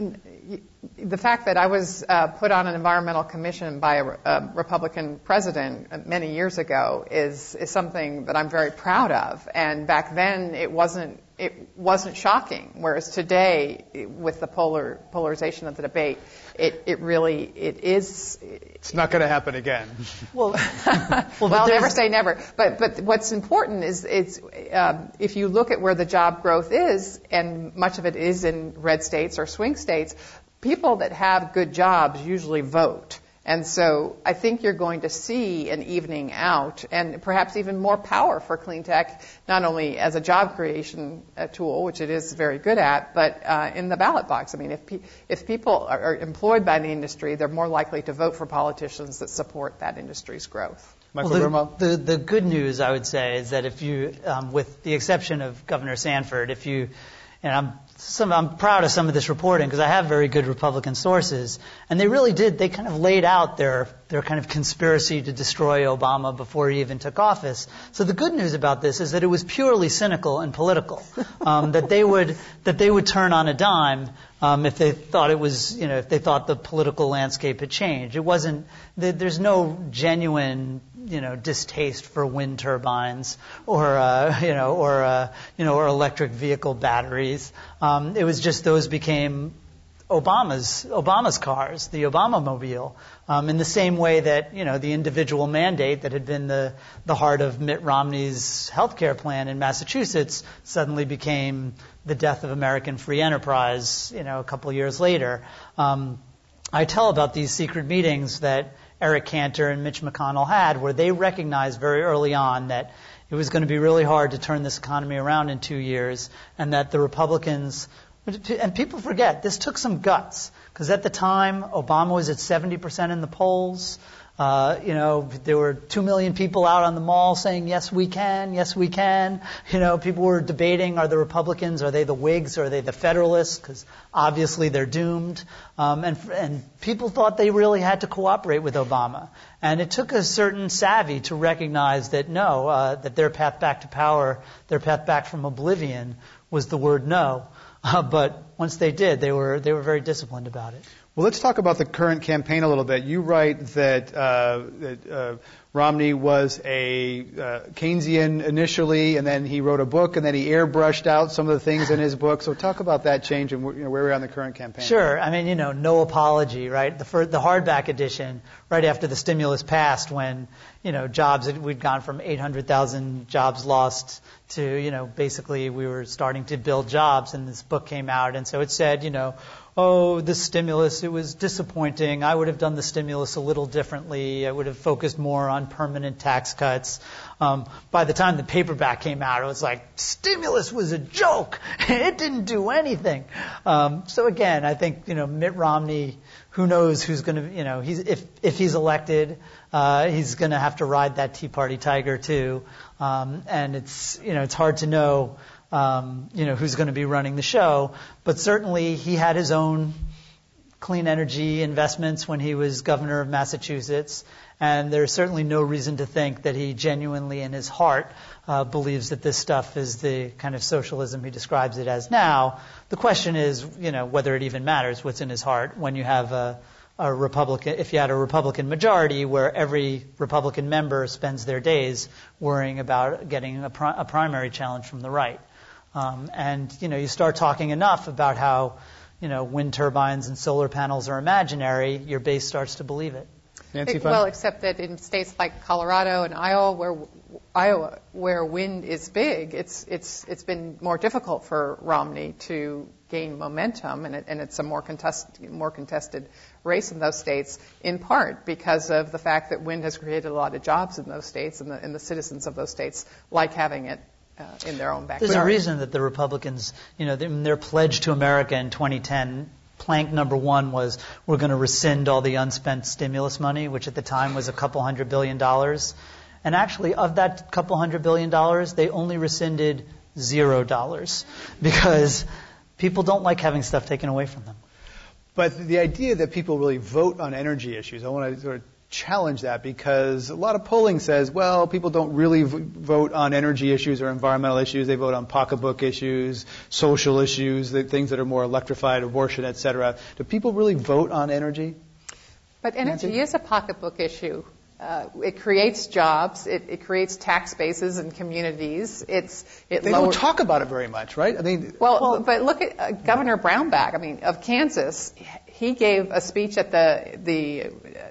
The fact that I was uh, put on an environmental commission by a, a Republican president many years ago is, is something that I'm very proud of. And back then, it wasn't it wasn't shocking. Whereas today, with the polar polarization of the debate, it, it really it is. It's not going to happen again. Well, well, I'll never say never. But but what's important is it's um, if you look at where the job growth is, and much of it is in red states or swing states, people that have good jobs usually vote. And so I think you're going to see an evening out and perhaps even more power for clean tech, not only as a job creation uh, tool, which it is very good at, but uh, in the ballot box. I mean, if pe- if people are, are employed by the industry, they're more likely to vote for politicians that support that industry's growth. Michael well, the, the, the good news, I would say, is that if you, um, with the exception of Governor Sanford, if you, and I'm Some, I'm proud of some of this reporting because I have very good Republican sources, and they really did. They kind of laid out their their kind of conspiracy to destroy Obama before he even took office. So the good news about this is that it was purely cynical and political. Um, that they would that they would turn on a dime um, if they thought it was, you know, if they thought the political landscape had changed. It wasn't. There's no genuine, you know, distaste for wind turbines or uh, you know or uh, you know or electric vehicle batteries. Um, it was just those became Obama's Obama's cars, the Obamamobile, um, in the same way that, you know, the individual mandate that had been the the heart of Mitt Romney's health care plan in Massachusetts suddenly became the death of American free enterprise, you know, a couple of years later. Um, I tell about these secret meetings that Eric Cantor and Mitch McConnell had, where they recognized very early on that it was going to be really hard to turn this economy around in two years, and that the Republicans, and people forget, this took some guts, because at the time, Obama was at seventy percent in the polls. Uh, you know, there were two million people out on the mall saying, yes, we can, yes, we can. You know, people were debating, are the Republicans, are they the Whigs, or are they the Federalists? Because obviously they're doomed. Um, and, and people thought they really had to cooperate with Obama. And it took a certain savvy to recognize that no, uh, that their path back to power, their path back from oblivion was the word no. Uh, but once they did, they were they were very disciplined about it. Well, let's talk about the current campaign a little bit. You write that, uh, that uh, Romney was a uh, Keynesian initially, and then he wrote a book, and then he airbrushed out some of the things in his book. So talk about that change and you know, where we're on the current campaign. Sure. I mean, you know, no apology, right? The first, the hardback edition, right after the stimulus passed, when, you know, jobs, we'd gone from eight hundred thousand jobs lost to, you know, basically we were starting to build jobs, and this book came out. And so it said, you know, oh, the stimulus, it was disappointing. I would have done the stimulus a little differently. I would have focused more on permanent tax cuts. Um, by the time the paperback came out, it was like, stimulus was a joke. It didn't do anything. Um, so again, I think, you know, Mitt Romney, who knows who's going to, you know, he's, if, if he's elected, uh, he's going to have to ride that Tea Party tiger too. Um, and it's, you know, it's hard to know, Um, you know, who's going to be running the show. But certainly he had his own clean energy investments when he was governor of Massachusetts. And there's certainly no reason to think that he genuinely in his heart uh, believes that this stuff is the kind of socialism he describes it as now. The question is, you know, whether it even matters what's in his heart when you have a, a Republican, if you had a Republican majority where every Republican member spends their days worrying about getting a, pri- a primary challenge from the right. Um, and, you know, you start talking enough about how, you know, wind turbines and solar panels are imaginary, your base starts to believe it. Nancy, it, well, except that in states like Colorado and Iowa, where Iowa, where wind is big, it's it's it's been more difficult for Romney to gain momentum, and, it, and it's a more contested more contested race in those states, in part because of the fact that wind has created a lot of jobs in those states, and the, and the citizens of those states like having it Uh, in their own backyard. There's a reason that the Republicans, you know, in their pledge to America in twenty ten, plank number one was we're going to rescind all the unspent stimulus money, which at the time was a couple hundred billion dollars. And actually, of that couple hundred billion dollars, they only rescinded zero dollars because people don't like having stuff taken away from them. But the idea that people really vote on energy issues, I want to sort of challenge that, because a lot of polling says, well, people don't really v- vote on energy issues or environmental issues. They vote on pocketbook issues, social issues, the things that are more electrified, abortion, et cetera. Do people really vote on energy? But energy Nancy? is a pocketbook issue. Uh, it creates jobs. It, it creates tax bases and communities. It's it they lower- don't talk about it very much, right? I mean, well, well but look at uh, Governor Brownback. I mean, of Kansas, he gave a speech at the the.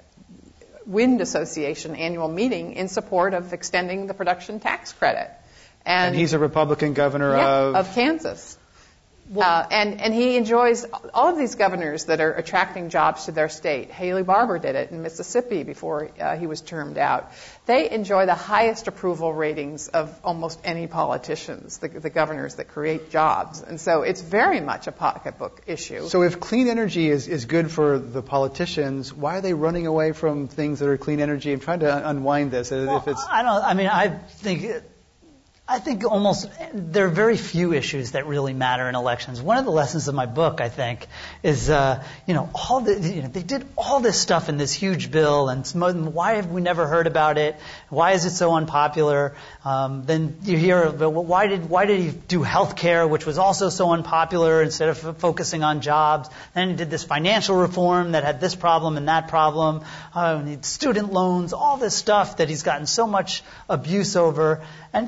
Wind Association annual meeting in support of extending the production tax credit. And, and he's a Republican governor yeah, of... of Kansas. Well, uh, and, and he enjoys all of these governors that are attracting jobs to their state. Haley Barbour did it in Mississippi before uh, he was termed out. They enjoy the highest approval ratings of almost any politicians, the, the governors that create jobs. And so it's very much a pocketbook issue. So if clean energy is, is good for the politicians, why are they running away from things that are clean energy? I'm trying to unwind this. Well, if it's... I don't, I mean, I think... It, I think almost there are very few issues that really matter in elections. One of the lessons of my book, I think, is uh, you know all the you know, they did all this stuff in this huge bill, and why have we never heard about it? Why is it so unpopular? Um, then you hear, well, why did why did he do health care, which was also so unpopular, instead of f- focusing on jobs? Then he did this financial reform that had this problem and that problem, uh, student loans, all this stuff that he's gotten so much abuse over, and you know his number.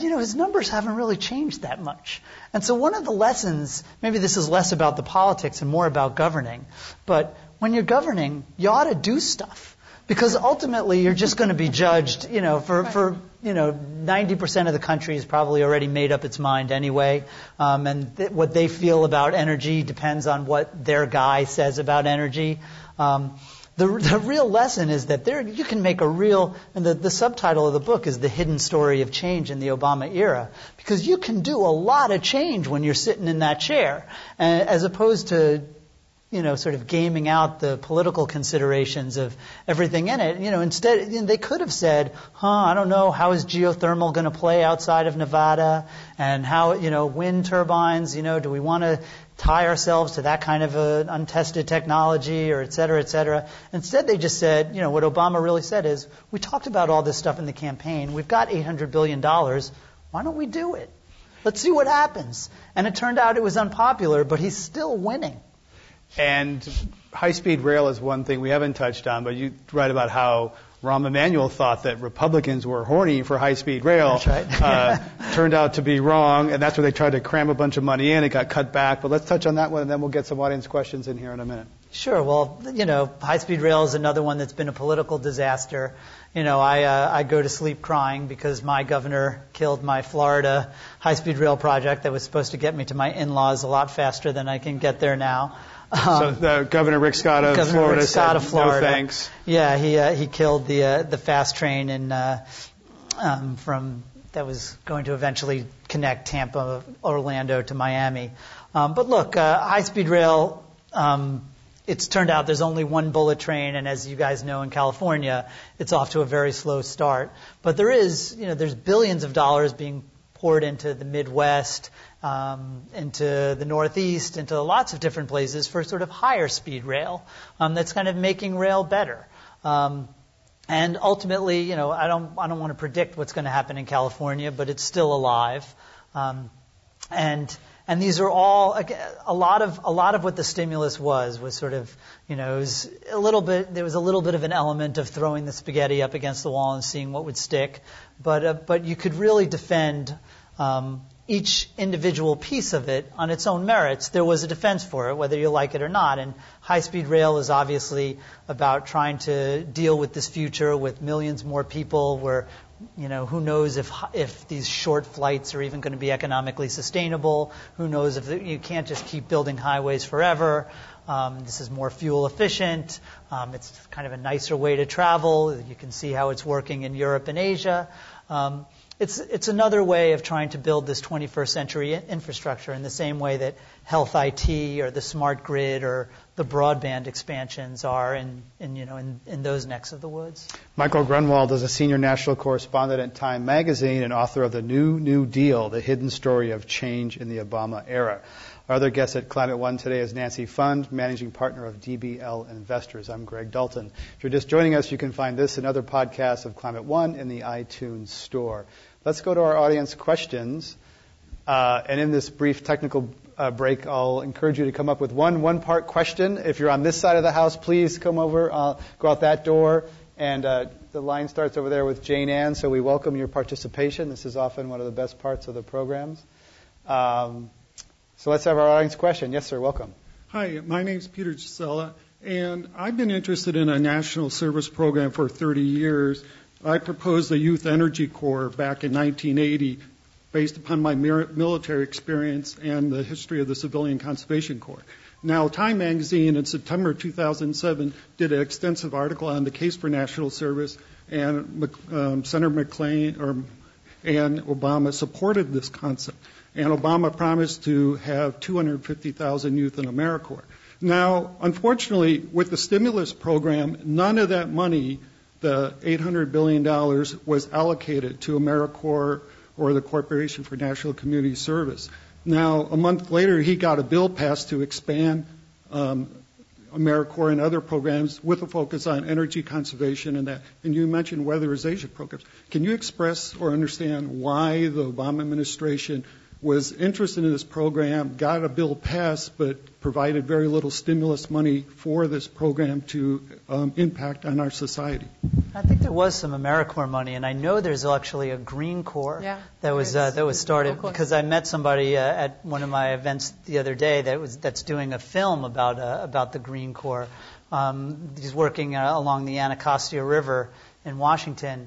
numbers haven't really changed that much. And so one of the lessons, maybe this is less about the politics and more about governing, but when you're governing, you ought to do stuff. Because ultimately you're just going to be judged, you know, for, for you know, ninety percent of the country has probably already made up its mind anyway. Um, and th- what they feel about energy depends on what their guy says about energy. Um, the, the real lesson is that there you can make a real, and the, the subtitle of the book is The Hidden Story of Change in the Obama Era. Because you can do a lot of change when you're sitting in that chair, uh, as opposed to, you know, sort of gaming out the political considerations of everything in it. You know, instead, you know, they could have said, huh, I don't know, how is geothermal going to play outside of Nevada? And how, you know, wind turbines, you know, do we want to tie ourselves to that kind of a untested technology, or et cetera, et cetera? Instead, they just said, you know, what Obama really said is, we talked about all this stuff in the campaign. We've got eight hundred billion dollars. Why don't we do it? Let's see what happens. And it turned out it was unpopular, but he's still winning. And high-speed rail is one thing we haven't touched on, but you write about how Rahm Emanuel thought that Republicans were horny for high-speed rail. That's right. uh, turned out to be wrong, and that's where they tried to cram a bunch of money in. It got cut back. But let's touch on that one, and then we'll get some audience questions in here in a minute. Sure. Well, you know, high-speed rail is another one that's been a political disaster. You know, I uh, I go to sleep crying because my governor killed my Florida high-speed rail project that was supposed to get me to my in-laws a lot faster than I can get there now. Um, so the Governor Rick Scott of Governor Florida Rick Scott said, of Florida. no thanks. Yeah, he uh, he killed the uh, the fast train in uh, um, from that was going to eventually connect Tampa, Orlando to Miami. Um, but look, uh, high-speed rail. Um, It's turned out there's only one bullet train, and as you guys know, in California, it's off to a very slow start. But there is, you know, there's billions of dollars being poured into the Midwest, um, into the Northeast, into lots of different places for sort of higher speed rail. Um, that's kind of making rail better. Um, and ultimately, you know, I don't, I don't want to predict what's going to happen in California, but it's still alive. Um, and And these are all a lot of a lot of what the stimulus was was sort of, you know, it was a little bit there was a little bit of an element of throwing the spaghetti up against the wall and seeing what would stick, but uh, but you could really defend um, each individual piece of it on its own merits. There was a defense for it, whether you like it or not. And high-speed rail is obviously about trying to deal with this future with millions more people, where, you know, who knows if if these short flights are even going to be economically sustainable? Who knows if the, you can't just keep building highways forever? Um, this is more fuel efficient. Um, it's kind of a nicer way to travel. You can see how it's working in Europe and Asia. Um, it's it's another way of trying to build this twenty-first century infrastructure in the same way that health I T or the smart grid or the broadband expansions are in, in you know in, in those necks of the woods. Michael Grunwald is a senior national correspondent at Time Magazine and author of The New New Deal, The Hidden Story of Change in the Obama Era. Our other guest at Climate One today is Nancy Fund, managing partner of D B L Investors. I'm Greg Dalton. If you're just joining us, you can find this and other podcasts of Climate One in the iTunes store. Let's go to our audience questions. Uh, and in this brief technical uh, break, I'll encourage you to come up with one one-part question. If you're on this side of the house, please come over, uh, go out that door. And uh, the line starts over there with Jane Ann, so we welcome your participation. This is often one of the best parts of the programs. Um, so let's have our audience question. Yes, sir, welcome. Hi, my name's Peter Gisella, and I've been interested in a national service program for thirty years. I proposed the Youth Energy Corps back in nineteen eighty based upon my military experience and the history of the Civilian Conservation Corps. Now, Time Magazine in September two thousand seven did an extensive article on the case for national service, and um, Senator McClain or, and Obama supported this concept. And Obama promised to have two hundred fifty thousand youth in AmeriCorps. Now, unfortunately, with the stimulus program, none of that money, the eight hundred billion dollars, was allocated to AmeriCorps or the Corporation for National Community Service. Now, a month later, he got a bill passed to expand um, AmeriCorps and other programs with a focus on energy conservation and that. And you mentioned weatherization programs. Can you express or understand why the Obama administration was interested in this program, got a bill passed, but provided very little stimulus money for this program to um, impact on our society? I think there was some AmeriCorps money, and I know there's actually a Green Corps yeah, that was uh, that was started Oakland. because I met somebody uh, at one of my events the other day that was that's doing a film about uh, about the Green Corps. Um, he's working uh, along the Anacostia River in Washington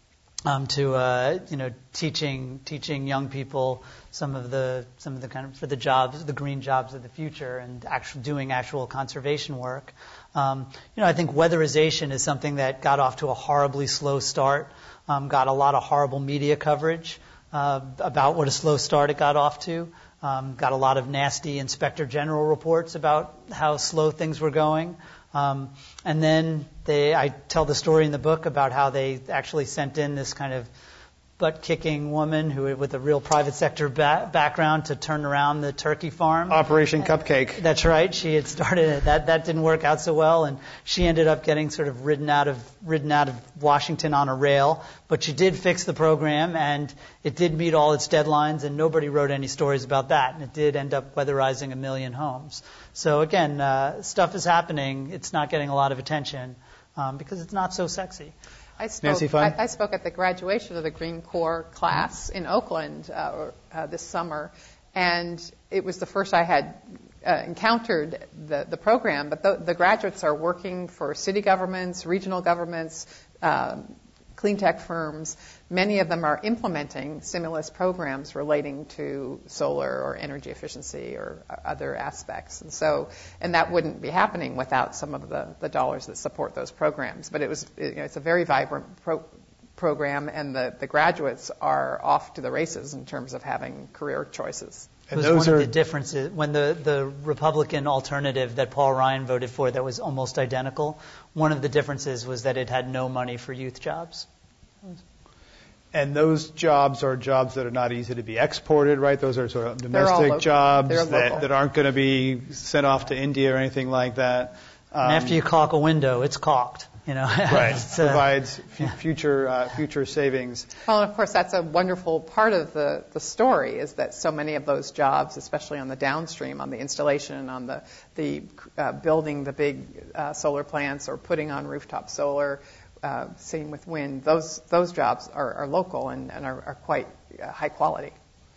um, to uh, you know teaching teaching young people some of the some of the kind of for the jobs the green jobs of the future and actually doing actual conservation work. Um, you know, I think weatherization is something that got off to a horribly slow start, um, got a lot of horrible media coverage uh, about what a slow start it got off to, um, got a lot of nasty Inspector General reports about how slow things were going. Um, and then they, I tell the story in the book about how they actually sent in this kind of butt-kicking woman who, with a real private sector ba- background, to turn around the turkey farm. Operation Cupcake. That's right. She had started it. That that didn't work out so well, and she ended up getting sort of ridden out of ridden out of Washington on a rail. But she did fix the program, and it did meet all its deadlines, and nobody wrote any stories about that. And it did end up weatherizing a million homes. So again, uh, stuff is happening. It's not getting a lot of attention um, because it's not so sexy. I spoke, Nancy Fine? I, I spoke at the graduation of the Green Corps class in Oakland uh, or, uh, this summer, and it was the first I had uh, encountered the, the program. But the, the graduates are working for city governments, regional governments, um, clean tech firms. Many of them are implementing stimulus programs relating to solar or energy efficiency or other aspects. And so, and that wouldn't be happening without some of the, the dollars that support those programs. But it was, you know, it's a very vibrant pro- program, and the, the graduates are off to the races in terms of having career choices. It was one of the differences when the, the Republican alternative that Paul Ryan voted for that was almost identical. One of the differences was that it had no money for youth jobs. And those jobs are jobs that are not easy to be exported, right? Those are sort of They're all domestic local. jobs They're that, local. that aren't going to be sent off to India or anything like that. Um, And after you caulk a window, it's caulked. You know, right, It's, uh, provides f- yeah. future uh, future savings. Well, and of course, that's a wonderful part of the, the story is that so many of those jobs, especially on the downstream, on the installation, on the, the uh, building the big uh, solar plants or putting on rooftop solar, uh, same with wind, those those jobs are, are local and, and are, are quite uh, high quality.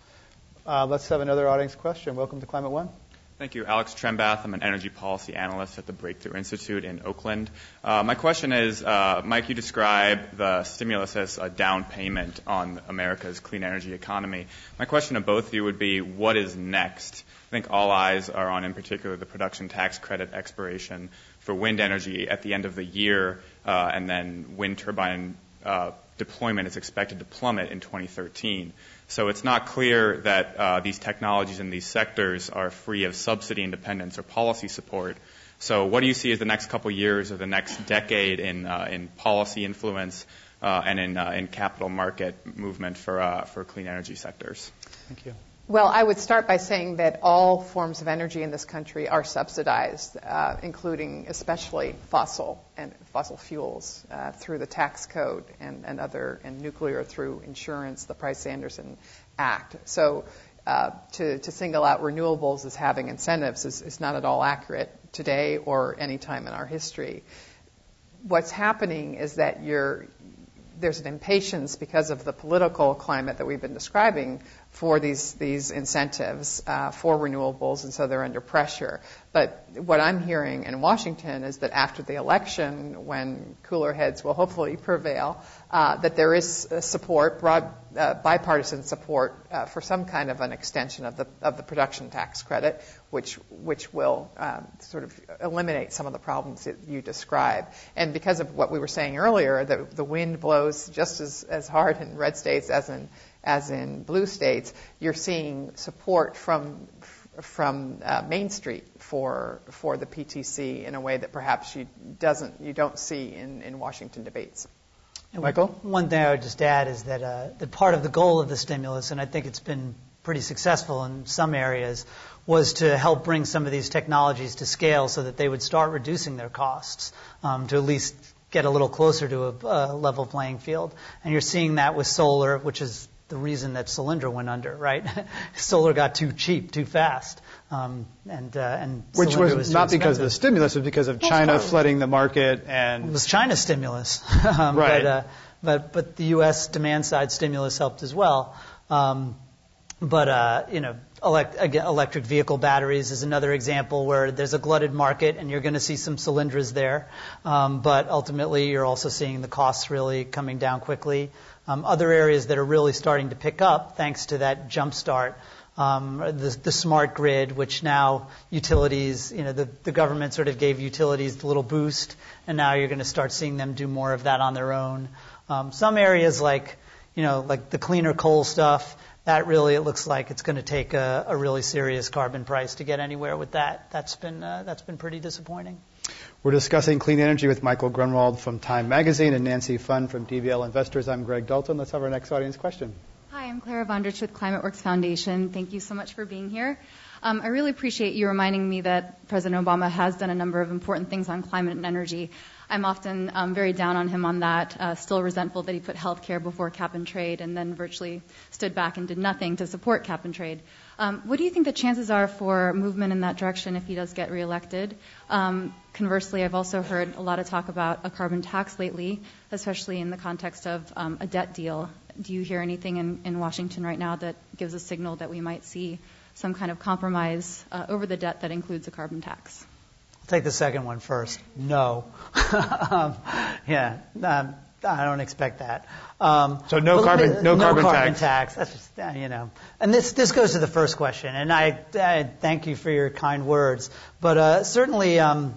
Uh, let's have another audience question. Welcome to Climate One. Thank you. Alex Trembath. I'm an energy policy analyst at the Breakthrough Institute in Oakland. Uh, my question is, uh, Mike, you described the stimulus as a down payment on America's clean energy economy. My question to both of you would be, what is next? I think all eyes are on, in particular, the production tax credit expiration for wind energy at the end of the year, uh, and then wind turbine uh, deployment is expected to plummet in twenty thirteen. So it's not clear that uh, these technologies in these sectors are free of subsidy independence or policy support. So what do you see as the next couple years or the next decade in uh, in policy influence uh, and in uh, in capital market movement for uh, for clean energy sectors? Thank you. Well, I would start by saying that all forms of energy in this country are subsidized, uh, including especially fossil and fossil fuels uh, through the tax code and, and other, and nuclear through insurance, the Price-Anderson Act. So uh, to, to single out renewables as having incentives is, is not at all accurate today or any time in our history. What's happening is that you're there's an impatience because of the political climate that we've been describing for these these incentives uh, for renewables, and so they're under pressure. But what I'm hearing in Washington is that after the election, when cooler heads will hopefully prevail, uh, that there is support, broad uh, bipartisan support uh, for some kind of an extension of the of the production tax credit, which which will um, sort of eliminate some of the problems that you describe. And because of what we were saying earlier, the the wind blows just as, as hard in red states as in as in blue states, you're seeing support from from uh, Main Street for for the P T C in a way that perhaps you doesn't you don't see in, in Washington debates. Michael? One thing I would just add is that uh, that part of the goal of the stimulus, and I think it's been pretty successful in some areas, was to help bring some of these technologies to scale so that they would start reducing their costs um, to at least get a little closer to a, a level playing field. And you're seeing that with solar, which is the reason that Solyndra went under, right? Solar got too cheap, too fast. Um, and uh, and Which was, was not because of the stimulus, it was because of well, China flooding the market and... It was China's stimulus. um, right. But, uh, but, but the U S demand side stimulus helped as well. Um, but, uh, you know, elect, again, electric vehicle batteries is another example where there's a glutted market and you're going to see some cylinders there. Um, but ultimately, you're also seeing the costs really coming down quickly. Um, other areas that are really starting to pick up thanks to that jump start. Um, the, the smart grid, which now utilities, you know, the, the government sort of gave utilities a little boost, and now you're going to start seeing them do more of that on their own. Um, some areas like, you know, like the cleaner coal stuff, that really, it looks like it's going to take a, a really serious carbon price to get anywhere with that. That's been uh, that's been pretty disappointing. We're discussing clean energy with Michael Grunwald from Time Magazine and Nancy Funn from D B L Investors. I'm Greg Dalton. Let's have our next audience question. Hi, I'm Clara Vondrich with ClimateWorks Foundation. Thank you so much for being here. Um, I really appreciate you reminding me that President Obama has done a number of important things on climate and energy. I'm often um, very down on him on that, uh, still resentful that he put healthcare before cap and trade and then virtually stood back and did nothing to support cap and trade. Um, what do you think the chances are for movement in that direction if he does get reelected? Um, conversely, I've also heard a lot of talk about a carbon tax lately, especially in the context of um, a debt deal. Do you hear anything in, in Washington right now that gives a signal that we might see some kind of compromise uh, over the debt that includes a carbon tax? I'll take the second one first. No. um, yeah, um, I don't expect that. Um, so no carbon, me, no, no carbon, carbon tax. tax. That's just, uh, you know. And this this goes to the first question, and I, I thank you for your kind words. But uh, certainly, um,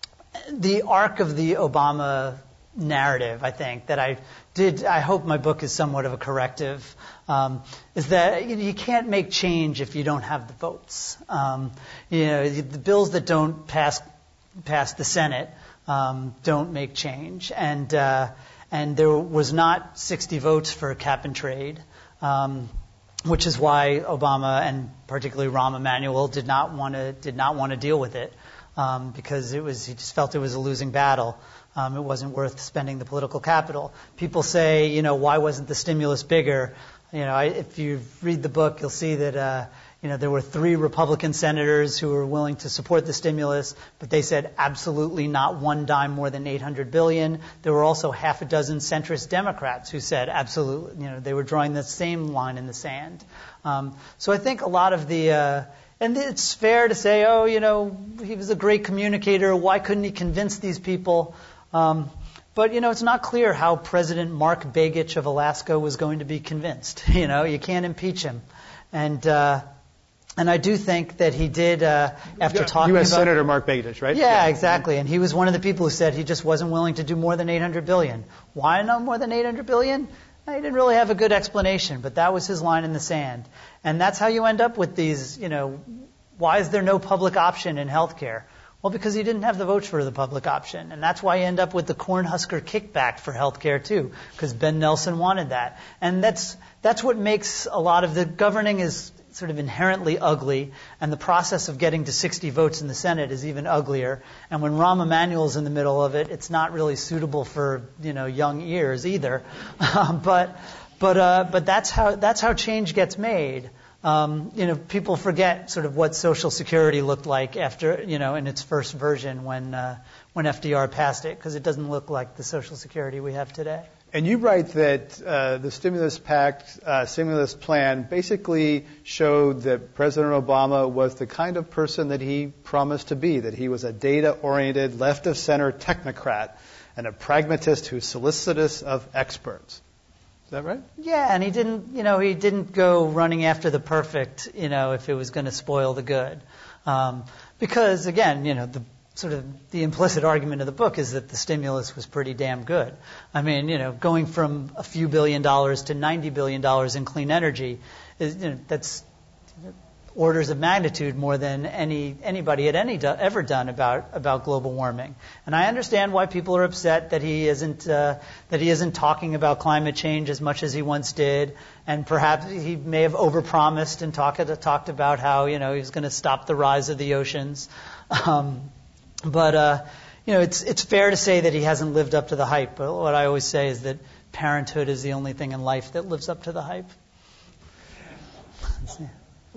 the arc of the Obama narrative, I think, that I did, I hope my book is somewhat of a corrective, um, is that you, know, you can't make change if you don't have the votes. Um, you know, the bills that don't pass pass the Senate um, don't make change, and uh, and there was not sixty votes for cap and trade, um, which is why Obama and particularly Rahm Emanuel did not want to did not want to deal with it, um, because it was he just felt it was a losing battle. Um, it wasn't worth spending the political capital. People say, you know, why wasn't the stimulus bigger? You know, I, if you read the book, you'll see that, uh, you know, there were three Republican senators who were willing to support the stimulus, but they said absolutely not one dime more than eight hundred billion dollars. There were also half a dozen centrist Democrats who said absolutely, you know, they were drawing the same line in the sand. Um, so I think a lot of the, uh, and it's fair to say, oh, you know, he was a great communicator. Why couldn't he convince these people? Um, but, you know, it's not clear how President Mark Begich of Alaska was going to be convinced. You know, you can't impeach him. And uh, and I do think that he did, uh, after talking U S about... Senator Mark Begich, right? Yeah, exactly. And he was one of the people who said he just wasn't willing to do more than eight hundred billion dollars. Why no more than eight hundred billion dollars? He didn't really have a good explanation, but that was his line in the sand. And that's how you end up with these, you know, why is there no public option in healthcare? Well, because he didn't have the votes for the public option. And that's why you end up with the Cornhusker kickback for healthcare, too, because Ben Nelson wanted that. And that's that's what makes a lot of the governing is sort of inherently ugly, and the process of getting to sixty votes in the Senate is even uglier. And when Rahm Emanuel's in the middle of it, it's not really suitable for, you know, young ears either. but but uh, but that's how that's how change gets made. Um, you know, people forget sort of what Social Security looked like after, you know, in its first version when uh, when F D R passed it, because it doesn't look like the Social Security we have today. And you write that uh, the stimulus pact, uh, stimulus plan basically showed that President Obama was the kind of person that he promised to be, that he was a data-oriented, left-of-center technocrat and a pragmatist who's solicitous of experts. Is that right? Yeah, and he didn't, you know, he didn't go running after the perfect, you know, if it was going to spoil the good. Um, because, again, you know, the sort of the implicit argument of the book is that the stimulus was pretty damn good. I mean, you know, going from a few billion dollars to ninety billion dollars in clean energy, is, you know, that's orders of magnitude more than any anybody had any do, ever done about about global warming. And I understand why people are upset that he isn't uh, that he isn't talking about climate change as much as he once did, and perhaps he may have overpromised and talked talked about how, you know, he was going to stop the rise of the oceans. Um, but uh, you know, it's it's fair to say that he hasn't lived up to the hype. But what I always say is that parenthood is the only thing in life that lives up to the hype.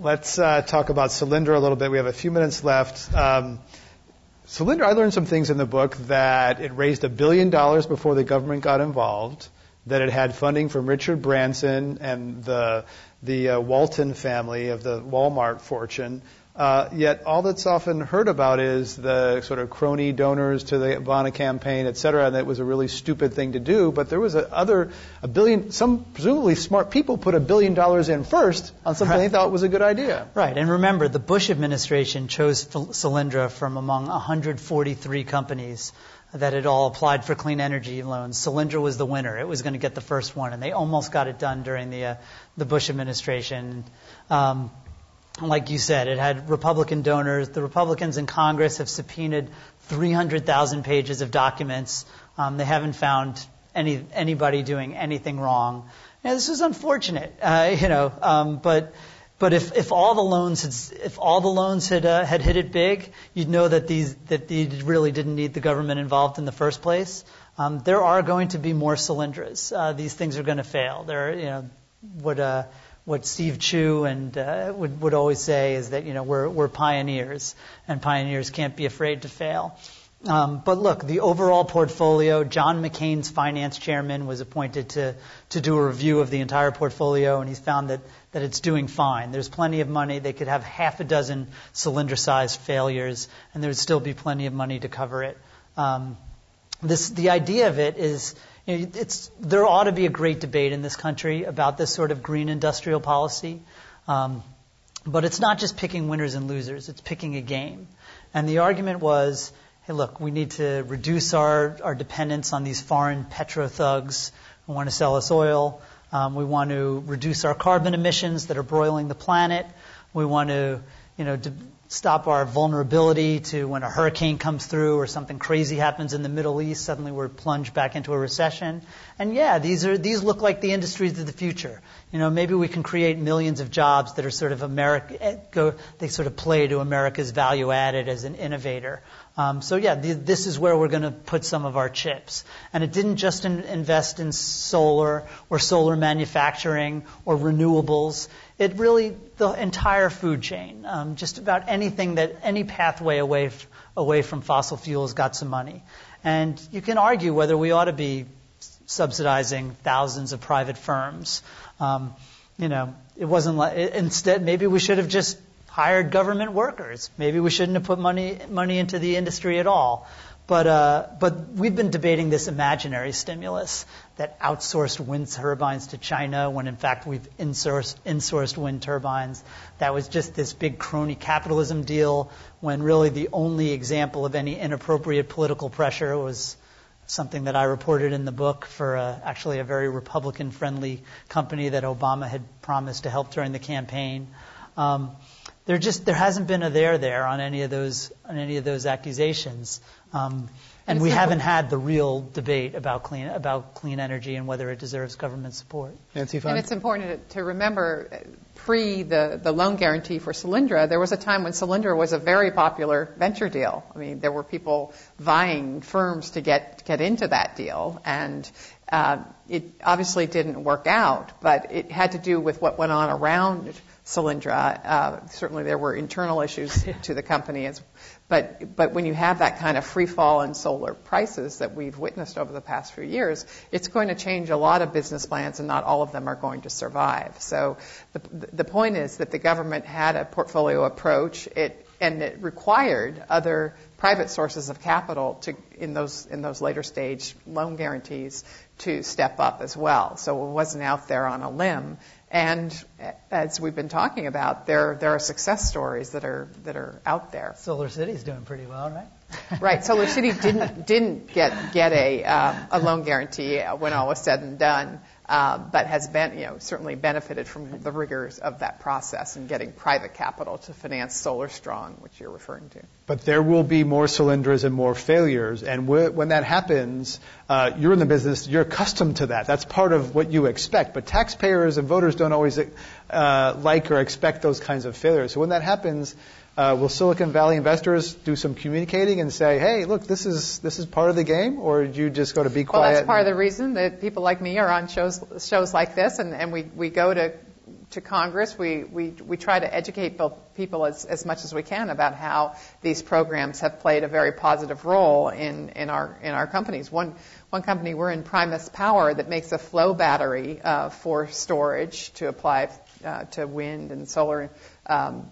let's uh, talk about Solyndra a little bit. We have a few minutes left. Um, Solyndra, I learned some things in the book that it raised a billion dollars before the government got involved, that it had funding from Richard Branson and the the uh, Walton family of the Walmart fortune. Uh, yet all that's often heard about is the sort of crony donors to the Obama campaign, et cetera, and that was a really stupid thing to do. But there was a other, a billion, some presumably smart people put a billion dollars in first on something right. they thought was a good idea. Right. And remember, the Bush administration chose Solyndra from among one hundred forty-three companies that had all applied for clean energy loans. Solyndra was the winner. It was going to get the first one, and they almost got it done during the uh, the Bush administration. Um, Like you said, it had Republican donors. The Republicans in Congress have subpoenaed three hundred thousand pages of documents. Um, they haven't found any anybody doing anything wrong. Now, this is unfortunate, uh, you know. Um, but but if, if all the loans had if all the loans had uh, had hit it big, you'd know that these that they really didn't need the government involved in the first place. Um, there are going to be more Solyndras. Uh, these things are going to fail. There, you know, what. Uh, What Steve Chu and uh, would, would always say is that, you know, we're, we're pioneers, and pioneers can't be afraid to fail. Um, but look, the overall portfolio, John McCain's finance chairman was appointed to, to do a review of the entire portfolio, and he's found that, that it's doing fine. There's plenty of money. They could have half a dozen Solyndra-sized failures, and there would still be plenty of money to cover it. Um, this, the idea of it is, you know, it's, there ought to be a great debate in this country about this sort of green industrial policy. Um, but it's not just picking winners and losers. It's picking a game. And the argument was, hey, look, we need to reduce our, our dependence on these foreign petro thugs who want to sell us oil. Um, we want to reduce our carbon emissions that are broiling the planet. We want to, you know, de- stop our vulnerability to when a hurricane comes through or something crazy happens in the Middle East, suddenly we're plunged back into a recession. And yeah, these are these look like the industries of the future. You know, maybe we can create millions of jobs that are sort of America, go, they sort of play to America's value added as an innovator. Um, so yeah, th- this is where we're going to put some of our chips. And it didn't just in- invest in solar or solar manufacturing or renewables. It really, the entire food chain, um, just about anything that, any pathway away, f- away from fossil fuels got some money. And you can argue whether we ought to be subsidizing thousands of private firms. Um, you know, it wasn't like, instead, maybe we should have just hired government workers. Maybe we shouldn't have put money money into the industry at all. But uh, but we've been debating this imaginary stimulus that outsourced wind turbines to China when in fact we've insourced, insourced wind turbines. That was just this big crony capitalism deal when really the only example of any inappropriate political pressure was something that I reported in the book for uh, actually a very Republican-friendly company that Obama had promised to help during the campaign. Um, There just there hasn't been a there there on any of those on any of those accusations, um, and, and we haven't had the real debate about clean about clean energy and whether it deserves government support. Nancy Fund? And it's important to remember, pre the, the loan guarantee for Solyndra, there was a time when Solyndra was a very popular venture deal. I mean, there were people vying firms to get get into that deal, and uh, it obviously didn't work out. But it had to do with what went on around Solyndra. Uh, certainly there were internal issues to the company, as, but but when you have that kind of free fall in solar prices that we've witnessed over the past few years, it's going to change a lot of business plans, and not all of them are going to survive. So the the point is that the government had a portfolio approach, it and it required other private sources of capital to in those in those later stage loan guarantees to step up as well. So it wasn't out there on a limb. And as we've been talking about, there there are success stories that are that are out there. Solar City's doing pretty well, right? Right. Solar City didn't didn't get get a um, a loan guarantee when all was said and done, uh, but has been you know certainly benefited from the rigors of that process and getting private capital to finance Solar Strong, which you're referring to. But there will be more Solyndras and more failures, and when that happens, uh, you're in the business, you're accustomed to that. That's part of what you expect. But taxpayers and voters don't always uh, like or expect those kinds of failures. So when that happens, uh, will Silicon Valley investors do some communicating and say, "Hey, look, this is this is part of the game," or do you just go to be quiet? Well, that's part of the reason that people like me are on shows shows like this, and, and we we go to to Congress. We, we, we try to educate both people as, as much as we can about how these programs have played a very positive role in, in our in our companies. One one company we're in, Primus Power, that makes a flow battery uh, for storage to apply uh, to wind and solar um,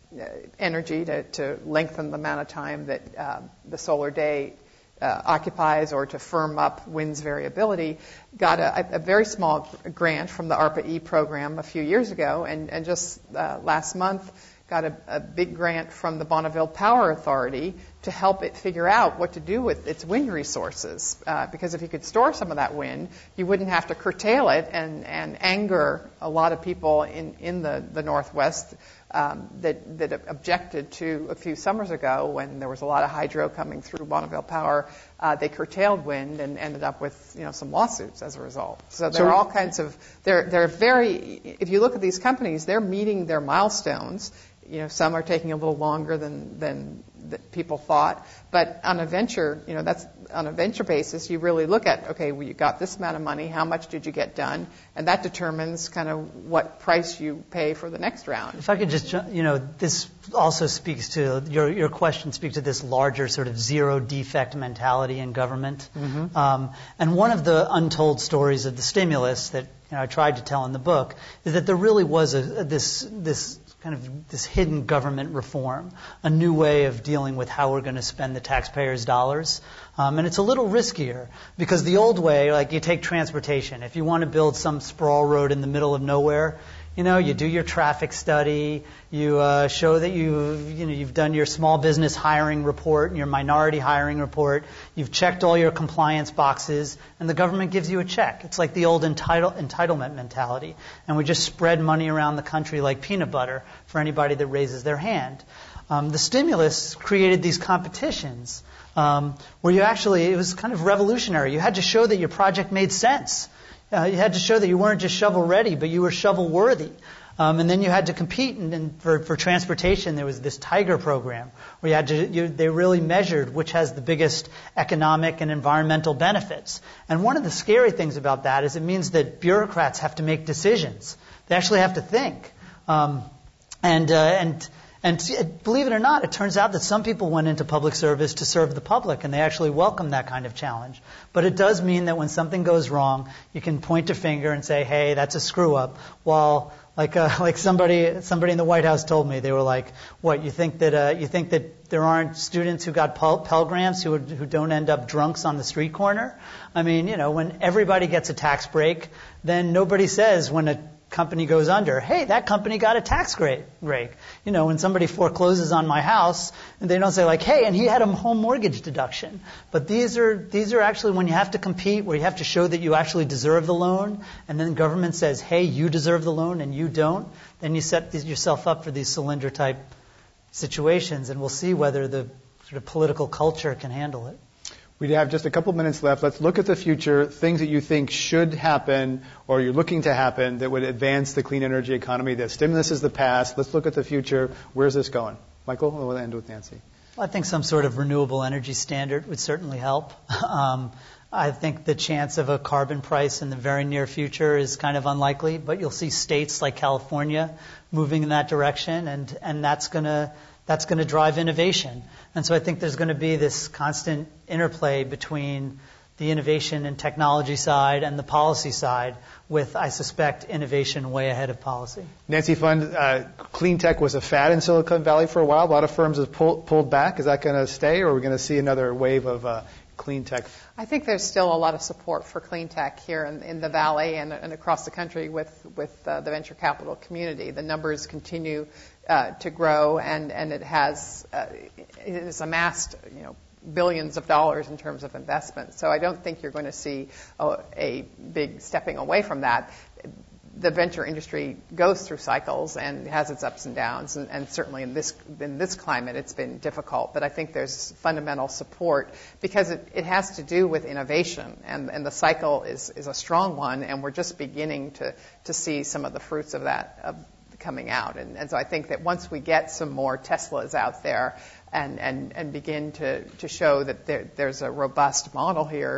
energy to, to lengthen the amount of time that uh, the solar day Uh, occupies or to firm up wind's variability, got a, a very small grant from the ARPA-E program a few years ago, and, and just uh, last month got a, a big grant from the Bonneville Power Authority to help it figure out what to do with its wind resources. Uh, because if you could store some of that wind, you wouldn't have to curtail it and, and anger a lot of people in, in the, the Northwest Um, that, that objected to a few summers ago when there was a lot of hydro coming through Bonneville Power. Uh, they curtailed wind and ended up with, you know, some lawsuits as a result. So there so, are all kinds of they're they're very. If you look at these companies, they're meeting their milestones. You know, some are taking a little longer than than that people thought. But on a venture, you know, that's on a venture basis, you really look at, okay, well, you got this amount of money, how much did you get done? And that determines kind of what price you pay for the next round. If I could just, you know, this also speaks to, your your question speaks to this larger sort of zero defect mentality in government. Mm-hmm. Um, and one of the untold stories of the stimulus that, you know, I tried to tell in the book is that there really was a, a this this kind of this hidden government reform, a new way of dealing with how we're going to spend the taxpayers' dollars. Um, and it's a little riskier because the old way, like you take transportation. If you want to build some sprawl road in the middle of nowhere, you know, you do your traffic study, you uh, show that you've, you know, you've done your small business hiring report and your minority hiring report, you've checked all your compliance boxes, and the government gives you a check. It's like the old entitle, entitlement mentality. And we just spread money around the country like peanut butter for anybody that raises their hand. Um, the stimulus created these competitions um, where you actually, it was kind of revolutionary. You had to show that your project made sense. Uh, you had to show that you weren't just shovel ready, but you were shovel worthy. Um, and then you had to compete. And, and for, for transportation, there was this Tiger program where you had to. You, they really measured which has the biggest economic and environmental benefits. And one of the scary things about that is it means that bureaucrats have to make decisions. They actually have to think. Um, and uh, and. And believe it or not, it turns out that some people went into public service to serve the public, and they actually welcome that kind of challenge. But it does mean that when something goes wrong, you can point a finger and say, "Hey, that's a screw up." While, like, uh, like somebody, somebody in the White House told me, they were like, "What? You think that uh, you think that there aren't students who got Pell, Pell Grants who who don't end up drunks on the street corner?" I mean, you know, when everybody gets a tax break, then nobody says when a company goes under, hey, that company got a tax break. You know, when somebody forecloses on my house, and they don't say like, hey, and he had a home mortgage deduction. But these are these are actually when you have to compete, where you have to show that you actually deserve the loan, and then government says, hey, you deserve the loan and you don't, then you set yourself up for these cylinder type situations, and we'll see whether the sort of political culture can handle it. We have just a couple minutes left. Let's look at the future, things that you think should happen or you're looking to happen that would advance the clean energy economy. The stimulus is the past. Let's look at the future. Where's this going? Michael, we'll end with Nancy. Well, I think some sort of renewable energy standard would certainly help. Um, I think the chance of a carbon price in the very near future is kind of unlikely, but you'll see states like California moving in that direction, and, and that's going to that's going to drive innovation. And so I think there's going to be this constant interplay between the innovation and technology side and the policy side, with, I suspect, innovation way ahead of policy. Nancy Pfund, uh, clean tech was a fad in Silicon Valley for a while. A lot of firms have pull, pulled back. Is that going to stay, or are we going to see another wave of uh, clean tech? I think there's still a lot of support for clean tech here in, in the Valley and, and across the country with, with uh, the venture capital community. The numbers continue uh, to grow, and, and it has uh, it has amassed, you know, billions of dollars in terms of investment. So I don't think you're going to see a, a big stepping away from that. The venture industry goes through cycles and has its ups and downs, and, and certainly in this in this climate it's been difficult. But I think there's fundamental support because it, it has to do with innovation, and, and the cycle is, is a strong one, and we're just beginning to, to see some of the fruits of that of coming out. And, and so I think that once we get some more Teslas out there and, and, and begin to, to show that there, there's a robust model here,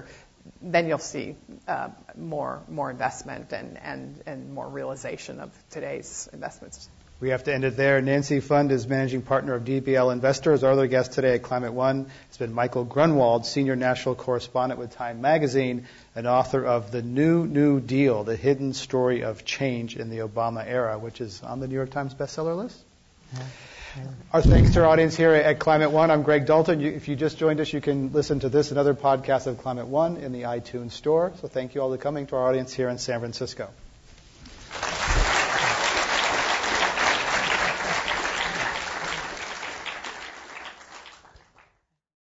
then you'll see uh, more more investment and, and, and more realization of today's investments. We have to end it there. Nancy Fund is managing partner of D B L Investors. Our other guest today at Climate One has been Michael Grunwald, senior national correspondent with Time Magazine and author of The New New Deal, The Hidden Story of Change in the Obama Era, which is on the New York Times bestseller list. Yeah. Yeah. Our thanks to our audience here at Climate One. I'm Greg Dalton. You, if you just joined us, you can listen to this and other podcasts of Climate One in the iTunes store. So thank you all for coming to our audience here in San Francisco.